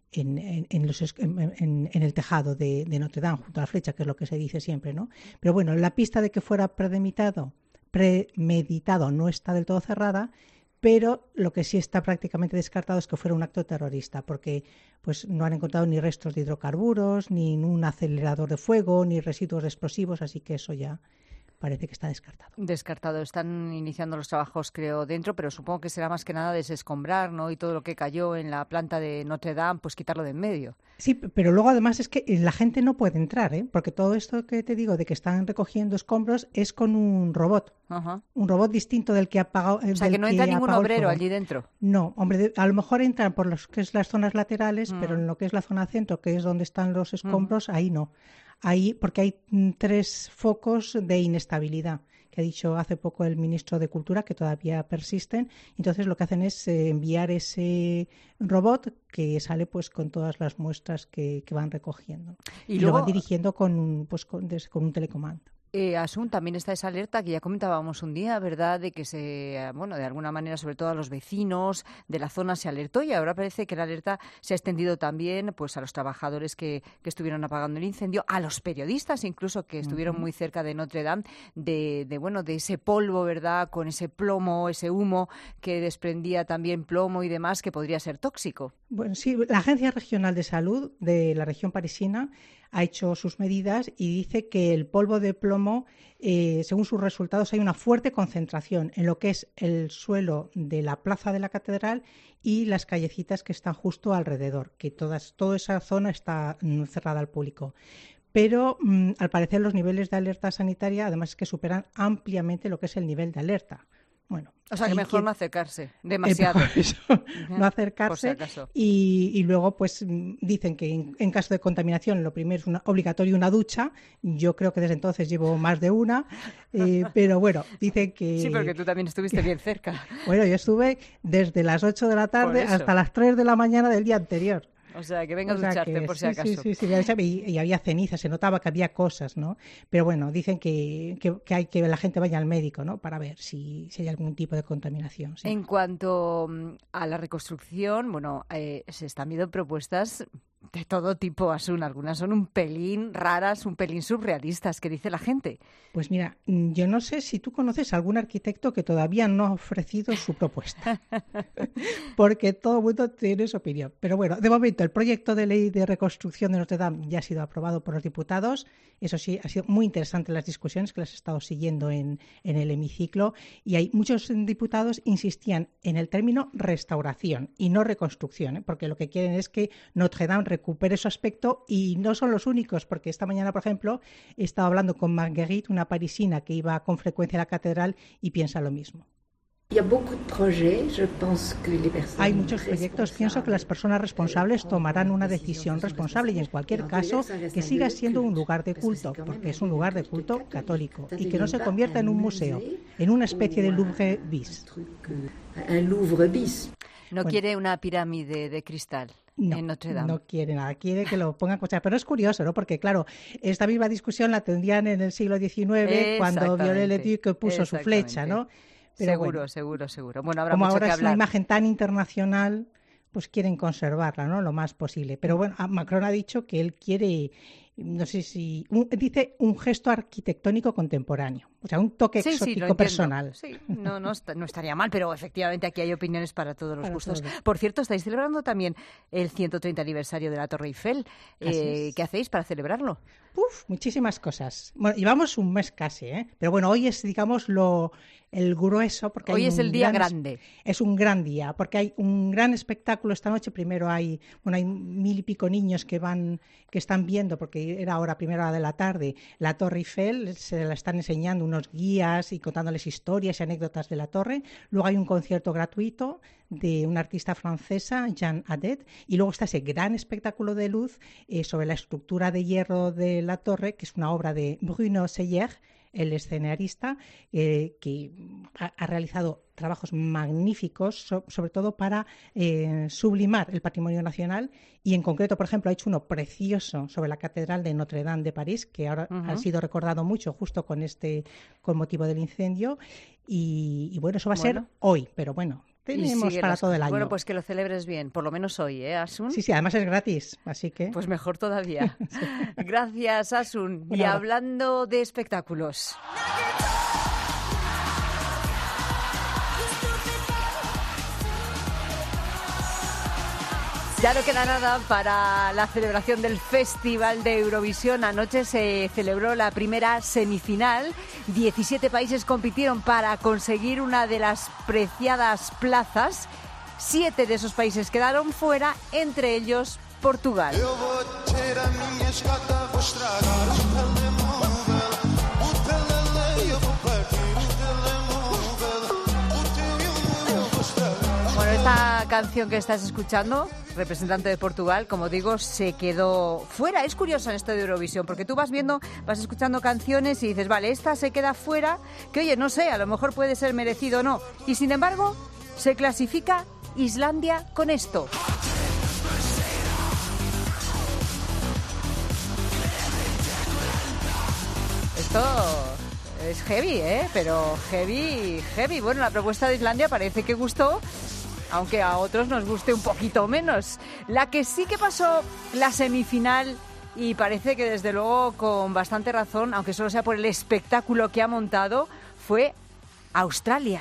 el tejado de Notre Dame, junto a la flecha, que es lo que se dice siempre, ¿no? Pero bueno, la pista de que fuera premeditado no está del todo cerrada, pero lo que sí está prácticamente descartado es que fuera un acto terrorista, porque pues no han encontrado ni restos de hidrocarburos, ni un acelerador de fuego, ni residuos explosivos, así que eso ya parece que está descartado. Descartado. Están iniciando los trabajos, creo, dentro, pero supongo que será más que nada desescombrar, ¿no? Y todo lo que cayó en la planta de Notre Dame, pues quitarlo de en medio. Sí, pero luego además es que la gente no puede entrar, ¿eh? Porque todo esto que te digo de que están recogiendo escombros es con un robot. Ajá. Un robot distinto del que ha apagado. O sea, que no entra ningún obrero allí dentro. No, hombre, a lo mejor entran por lo que es las zonas laterales, pero en lo que es la zona centro, que es donde están los escombros, ahí no. Ahí, porque hay 3 focos de inestabilidad, que ha dicho hace poco el ministro de Cultura, que todavía persisten. Entonces lo que hacen es enviar ese robot que sale pues con todas las muestras que van recogiendo. Y lo van dirigiendo con un telecomando. Asun, también está esa alerta que ya comentábamos un día, ¿verdad? De que de alguna manera, sobre todo a los vecinos de la zona se alertó y ahora parece que la alerta se ha extendido también pues a los trabajadores que estuvieron apagando el incendio, a los periodistas incluso que estuvieron muy cerca de Notre Dame, de ese polvo, ¿verdad? Con ese plomo, ese humo que desprendía también plomo y demás que podría ser tóxico. Bueno, sí, la Agencia Regional de Salud de la región parisina ha hecho sus medidas y dice que el polvo de plomo, según sus resultados, hay una fuerte concentración en lo que es el suelo de la plaza de la catedral y las callecitas que están justo alrededor, que toda esa zona está cerrada al público. Pero, al parecer, los niveles de alerta sanitaria, además, es que superan ampliamente lo que es el nivel de alerta. Bueno, o sea, que mejor no acercarse demasiado. No acercarse. Y luego, pues, dicen que en caso de contaminación, lo primero es obligatorio una ducha. Yo creo que desde entonces llevo más de una. Pero bueno, dicen que... Sí, porque tú también estuviste bien cerca. Bueno, yo estuve desde las 8 de la tarde hasta las 3 de la mañana del día anterior. O sea, que venga a ducharte por si acaso. Sí, y había ceniza, se notaba que había cosas, ¿no? Pero bueno, dicen que hay que la gente vaya al médico, ¿no? Para ver si hay algún tipo de contaminación. Sí. En cuanto a la reconstrucción, se están viendo propuestas de todo tipo, Asun. Algunas son un pelín raras, un pelín surrealistas. ¿Qué dice la gente? Pues mira, yo no sé si tú conoces algún arquitecto que todavía no ha ofrecido su propuesta, porque todo el mundo tiene su opinión. Pero bueno, de momento el proyecto de ley de reconstrucción de Notre Dame ya ha sido aprobado por los diputados. Eso sí, ha sido muy interesante las discusiones que las he estado siguiendo en el hemiciclo, y hay muchos diputados insistían en el término restauración y no reconstrucción, porque lo que quieren es que Notre Dame recupere su aspecto, y no son los únicos, porque esta mañana, por ejemplo, he estado hablando con Marguerite, una parisina que iba con frecuencia a la catedral y piensa lo mismo. Hay muchos proyectos. Pienso que las personas responsables tomarán una decisión responsable y, en cualquier caso, que siga siendo un lugar de culto, porque es un lugar de culto católico, y que no se convierta en un museo, en una especie de Louvre bis. No quiere una pirámide de cristal. En Notre Dame. No quiere nada, quiere que lo pongan cosas. Pero es curioso, ¿no? Porque, claro, esta misma discusión la tendrían en el siglo XIX, cuando Viollet-le-Duc puso su flecha, ¿no? Pero seguro. Bueno, habrá como mucho ahora que es hablar. una imagen tan internacional, pues quieren conservarla, ¿no? Lo más posible. Pero bueno, Macron ha dicho que él quiere, no sé si... dice un gesto arquitectónico contemporáneo. O sea, un toque exótico personal. Sí, no estaría mal, pero efectivamente aquí hay opiniones para todos los gustos. Por cierto, estáis celebrando también el 130 aniversario de la Torre Eiffel. ¿Qué hacéis para celebrarlo? Muchísimas cosas. Bueno, llevamos un mes casi, ¿eh? Pero bueno, hoy es, digamos, el grueso, porque hoy es el día grande. Es un gran día, porque hay un gran espectáculo esta noche. Primero hay 1000 y pico niños que están viendo, porque era primera hora de la tarde, la Torre Eiffel. Se la están enseñando unos guías y contándoles historias y anécdotas de la torre. Luego hay un concierto gratuito de una artista francesa, Jeanne Adet, y luego está ese gran espectáculo de luz sobre la estructura de hierro de la torre, que es una obra de Bruno Seyer, el escenarista, que ha realizado trabajos magníficos, sobre todo para sublimar el patrimonio nacional, y en concreto, por ejemplo, ha hecho uno precioso sobre la Catedral de Notre Dame de París, que ahora ha sido recordado mucho justo con motivo del incendio, y bueno, eso va a ser hoy, pero bueno, tenemos para todo el año. Bueno, pues que lo celebres bien, por lo menos hoy, Asun? Sí, además es gratis, así que... Pues mejor todavía. Sí. Gracias, Asun. Y hablando de espectáculos... Ya no queda nada para la celebración del Festival de Eurovisión. Anoche se celebró la primera semifinal. 17 países compitieron para conseguir una de las preciadas plazas. 7 de esos países quedaron fuera, entre ellos Portugal. Bueno, esta canción que estás escuchando, representante de Portugal, como digo, se quedó fuera. Es curioso en esto de Eurovisión, porque tú vas escuchando canciones y dices, vale, esta se queda fuera, que oye, no sé, a lo mejor puede ser merecido o no. Y sin embargo, se clasifica Islandia con esto. Esto es heavy, pero heavy. Bueno, la propuesta de Islandia parece que gustó, aunque a otros nos guste un poquito menos. La que sí que pasó la semifinal, y parece que desde luego con bastante razón, aunque solo sea por el espectáculo que ha montado, fue Australia.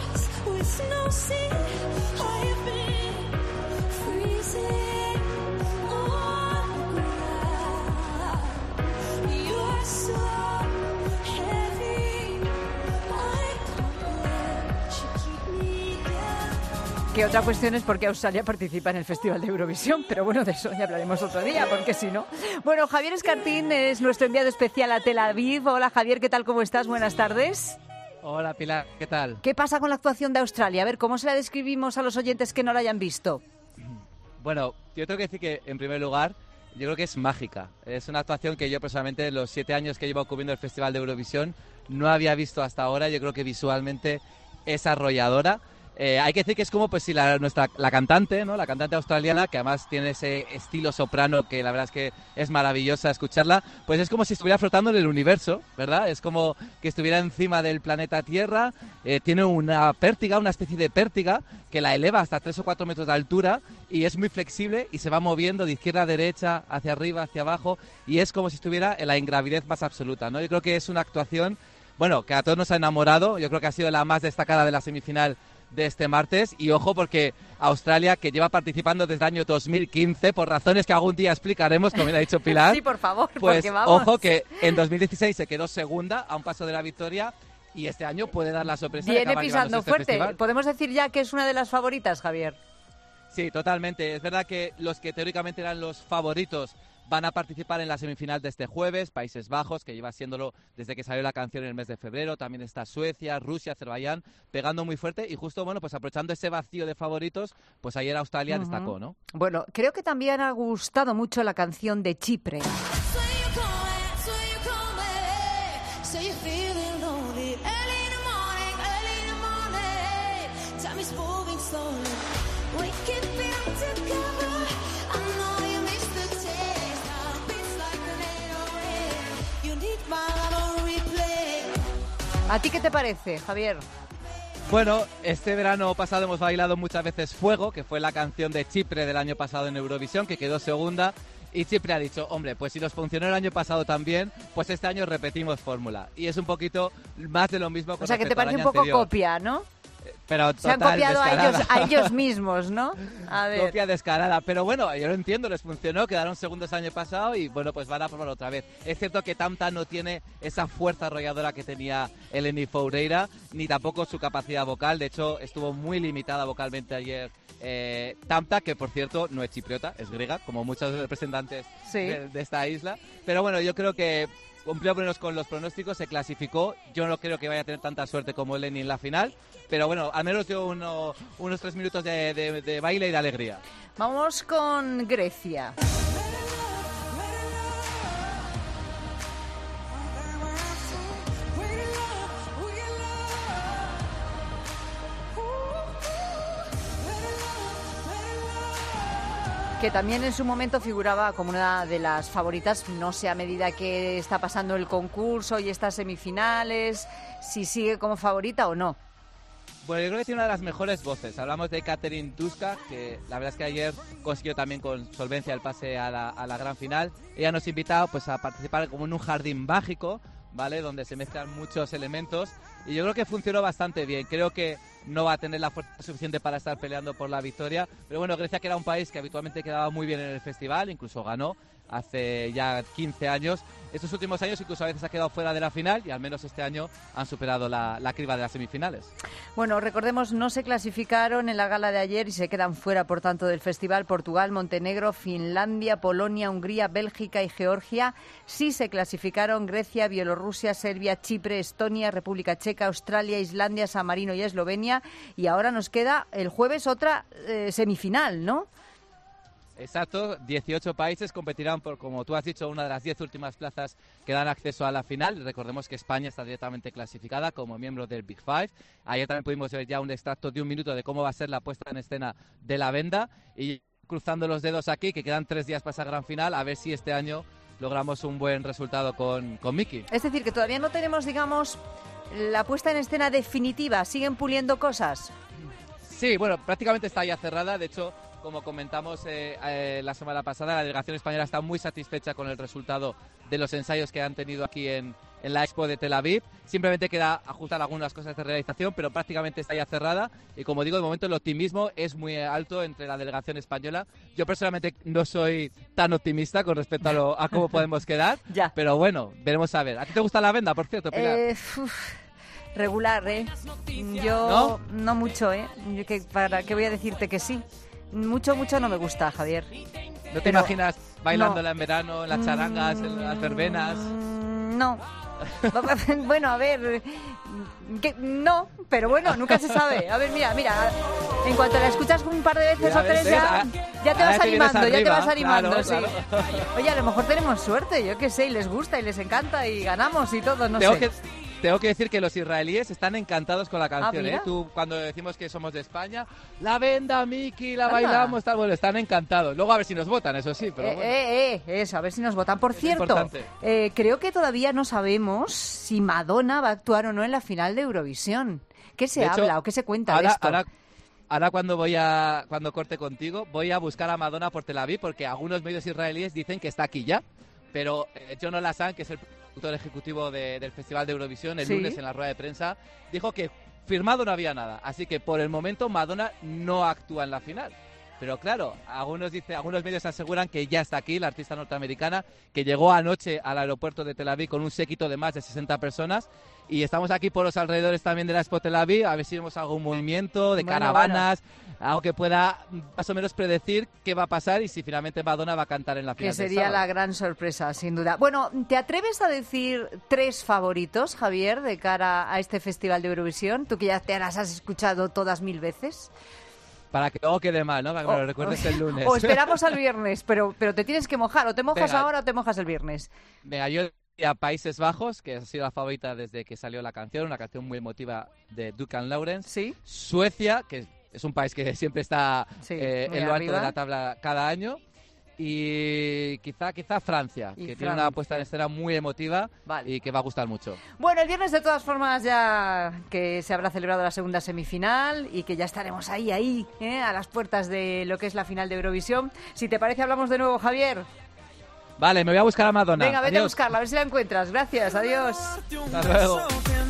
Que otra cuestión es por qué Australia participa en el Festival de Eurovisión, pero bueno, de eso ya hablaremos otro día, porque si no... Bueno, Javier Escartín es nuestro enviado especial a Tel Aviv. Hola Javier, ¿qué tal? ¿Cómo estás? Buenas tardes. Hola Pilar, ¿qué tal? ¿Qué pasa con la actuación de Australia? A ver, ¿cómo se la describimos a los oyentes que no la hayan visto? Bueno, yo tengo que decir que, en primer lugar, yo creo que es mágica. Es una actuación que yo personalmente, en los 7 años que llevo cubriendo el Festival de Eurovisión, no había visto hasta ahora. Yo creo que visualmente es arrolladora. Hay que decir que es como pues si la cantante, ¿no? La cantante australiana, que además tiene ese estilo soprano que la verdad es que es maravillosa escucharla, pues es como si estuviera flotando en el universo, ¿verdad? Es como que estuviera encima del planeta Tierra, tiene una pértiga, una especie de pértiga que la eleva hasta 3 o 4 metros de altura y es muy flexible y se va moviendo de izquierda a derecha, hacia arriba, hacia abajo, y es como si estuviera en la ingravidez más absoluta, ¿no? Yo creo que es una actuación, bueno, que a todos nos ha enamorado. Yo creo que ha sido la más destacada de la semifinal de este martes, y ojo porque Australia, que lleva participando desde el año 2015 por razones que algún día explicaremos, como bien ha dicho Pilar. Sí, por favor, pues porque vamos. Ojo que en 2016 se quedó segunda a un paso de la victoria y este año puede dar la sorpresa. Viene pisando este fuerte. Festival. ¿Podemos decir ya que es una de las favoritas, Javier? Sí, totalmente. Es verdad que los que teóricamente eran los favoritos van a participar en la semifinal de este jueves. Países Bajos, que lleva siéndolo desde que salió la canción en el mes de febrero. También está Suecia, Rusia, Azerbaiyán, pegando muy fuerte. Y justo, bueno, pues aprovechando ese vacío de favoritos, pues ayer Australia destacó, ¿no? Bueno, creo que también ha gustado mucho la canción de Chipre. ¿A ti qué te parece, Javier? Bueno, este verano pasado hemos bailado muchas veces Fuego, que fue la canción de Chipre del año pasado en Eurovisión, que quedó segunda. Y Chipre ha dicho, hombre, pues si nos funcionó el año pasado también, pues este año repetimos fórmula. Y es un poquito más de lo mismo con o sea, que te respecto al parece año un poco anterior. copia, ¿no? Pero se han total, copiado a ellos mismos, ¿no? A ver. Copia descarada. Pero bueno, yo lo entiendo, les funcionó, quedaron segundos el año pasado y bueno, pues van a probar otra vez. Es cierto que Tamta no tiene esa fuerza arrolladora que tenía Eleni Foureira, ni tampoco su capacidad vocal. De hecho, estuvo muy limitada vocalmente ayer Tamta, que por cierto no es chipriota, es griega, como muchos representantes de esta isla. Pero bueno, yo creo que cumplió menos con los pronósticos, se clasificó. Yo no creo que vaya a tener tanta suerte como Eleni en la final, pero bueno, al menos dio unos 3 minutos de baile y de alegría. Vamos con Grecia. Que también en su momento figuraba como una de las favoritas, no sé a medida que está pasando el concurso y estas semifinales, si sigue como favorita o no. Bueno, yo creo que tiene una de las mejores voces. Hablamos de Catherine Tuska, que la verdad es que ayer consiguió también con solvencia el pase a la gran final. Ella nos invita pues, a participar como en un jardín mágico, ¿vale? Donde se mezclan muchos elementos. Y yo creo que funcionó bastante bien. Creo que no va a tener la fuerza suficiente para estar peleando por la victoria. Pero bueno, Grecia, que era un país que habitualmente quedaba muy bien en el festival, incluso ganó hace ya 15 años. Estos últimos años incluso a veces ha quedado fuera de la final y al menos este año han superado la criba de las semifinales. Bueno, recordemos, no se clasificaron en la gala de ayer y se quedan fuera, por tanto, del festival Portugal, Montenegro, Finlandia, Polonia, Hungría, Bélgica y Georgia. Sí se clasificaron Grecia, Bielorrusia, Serbia, Chipre, Estonia, República Checa, Australia, Islandia, San Marino y Eslovenia. Y ahora nos queda el jueves otra semifinal, ¿no? Exacto, 18 países competirán por, como tú has dicho, una de las 10 últimas plazas que dan acceso a la final. Recordemos que España está directamente clasificada como miembro del Big Five. Ayer también pudimos ver ya un extracto de 1 minuto de cómo va a ser la puesta en escena de la venda. Y cruzando los dedos aquí, que quedan 3 días para esa gran final, a ver si este año logramos un buen resultado con Miki. Es decir, que todavía no tenemos, digamos, la puesta en escena definitiva. ¿Siguen puliendo cosas? Sí, bueno, prácticamente está ya cerrada. De hecho, como comentamos la semana pasada, la delegación española está muy satisfecha con el resultado de los ensayos que han tenido aquí en la Expo de Tel Aviv. Simplemente queda ajustar algunas cosas de realización, pero prácticamente está ya cerrada. Y como digo, de momento el optimismo es muy alto entre la delegación española. Yo personalmente no soy tan optimista con respecto a cómo podemos quedar, pero bueno, veremos a ver. ¿A ti te gusta la venda, por cierto, Pilar? Regular, ¿eh? Yo no mucho, ¿eh? ¿Para qué voy a decirte que sí? Mucho no me gusta, Javier. ¿No te imaginas bailándola en verano, en las charangas, en las verbenas? No. Bueno, a ver, no, pero bueno, nunca se sabe. A ver, mira, en cuanto la escuchas un par de veces o tres ya te vas animando, sí. Claro. Oye, a lo mejor tenemos suerte, yo qué sé, y les gusta y les encanta y ganamos y todo, no sé. Tengo que decir que los israelíes están encantados con la canción, mira. ¿eh? Tú, cuando decimos que somos de España, la venda, Miki, la bailamos, tal, bueno, están encantados. Luego a ver si nos votan, eso sí, pero bueno. Eso, a ver si nos votan. Por cierto, creo que todavía no sabemos si Madonna va a actuar o no en la final de Eurovisión. ¿Qué se habla o qué se cuenta de esto? Ahora cuando corte contigo, voy a buscar a Madonna por Tel Aviv, porque algunos medios israelíes dicen que está aquí ya, pero John Lassan, que es el productor ejecutivo del Festival de Eurovisión, el lunes en la rueda de prensa, dijo que firmado no había nada. Así que por el momento Madonna no actúa en la final. Pero claro, algunos medios aseguran que ya está aquí la artista norteamericana, que llegó anoche al aeropuerto de Tel Aviv con un séquito de más de 60 personas. Y estamos aquí por los alrededores también de la Expo Tel Aviv, a ver si vemos algún movimiento de caravanas, algo que pueda más o menos predecir qué va a pasar y si finalmente Madonna va a cantar en la final. Que sería la gran sorpresa, sin duda. Bueno, ¿te atreves a decir 3 favoritos, Javier, de cara a este Festival de Eurovisión? Tú que ya te las has escuchado todas 1000 veces. Para que luego quede mal, ¿no? Para que me lo recuerdes el lunes. O esperamos al viernes, pero te tienes que mojar. O te mojas ahora o te mojas el viernes. Venga, yo a Países Bajos, que ha sido la favorita desde que salió la canción, una canción muy emotiva de Duncan Lawrence. Sí. Suecia, que es un país que siempre está en lo alto de la tabla cada año. Y quizá Francia, que tiene una puesta en escena muy emotiva y que va a gustar mucho. Bueno, el viernes de todas formas ya que se habrá celebrado la segunda semifinal y que ya estaremos ahí, a las puertas de lo que es la final de Eurovisión. Si te parece, hablamos de nuevo, Javier. Vale, me voy a buscar a Madonna. Venga, vete adiós. a buscarla, a ver si la encuentras. Gracias, adiós. Hasta luego.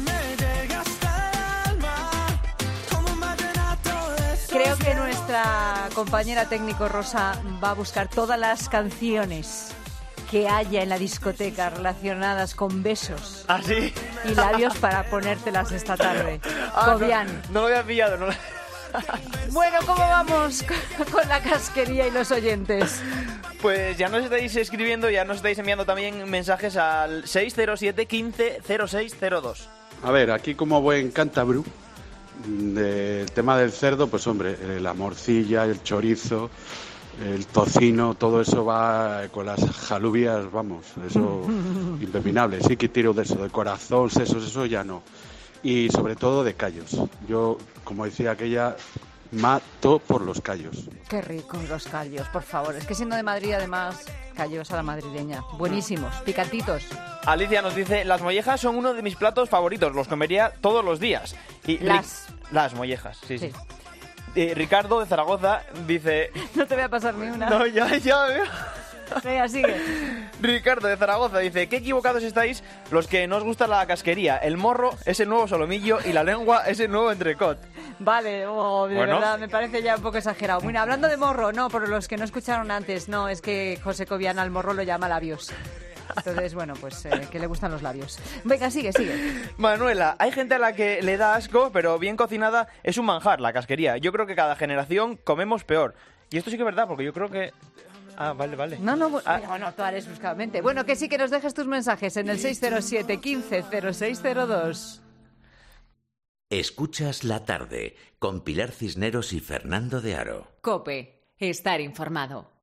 Creo que nuestra compañera técnico Rosa va a buscar todas las canciones que haya en la discoteca relacionadas con besos y labios para ponértelas esta tarde. Cobian. No lo había pillado, no. Bueno, ¿cómo vamos con la casquería y los oyentes? Pues ya nos estáis escribiendo, ya nos estáis enviando también mensajes al 607 15 0602. A ver, aquí como buen cántabro, el tema del cerdo, pues hombre, la morcilla, el chorizo, el tocino, todo eso va con las jalubias, vamos, eso impepinable. Sí que tiro de eso, de corazón, sesos, eso ya no. Y sobre todo de callos. Yo, como decía aquella, mato por los callos. Qué ricos los callos, por favor. Es que siendo de Madrid, además, callos a la madrileña. Buenísimos, picantitos. Alicia nos dice, las mollejas son uno de mis platos favoritos, los comería todos los días. Y las mollejas, sí. Ricardo de Zaragoza dice... No te voy a pasar ni una. No, ya veo. Venga, sigue. Ricardo de Zaragoza dice, qué equivocados estáis los que no os gusta la casquería. El morro es el nuevo solomillo y la lengua es el nuevo entrecot. Vale, de verdad, me parece ya un poco exagerado. Mira, hablando de morro, no, por los que no escucharon antes, no, es que José Cobian al morro lo llama labios. Entonces, bueno, pues que le gustan los labios. Venga, sigue. Manuela, hay gente a la que le da asco, pero bien cocinada es un manjar, la casquería. Yo creo que cada generación comemos peor. Y esto sí que es verdad, porque yo creo que... Ah, vale. No, tú harás buscadamente. Bueno, que sí, que nos dejes tus mensajes en el 607 15 0602. Escuchas La Tarde con Pilar Cisneros y Fernando de Aro. COPE. Estar informado.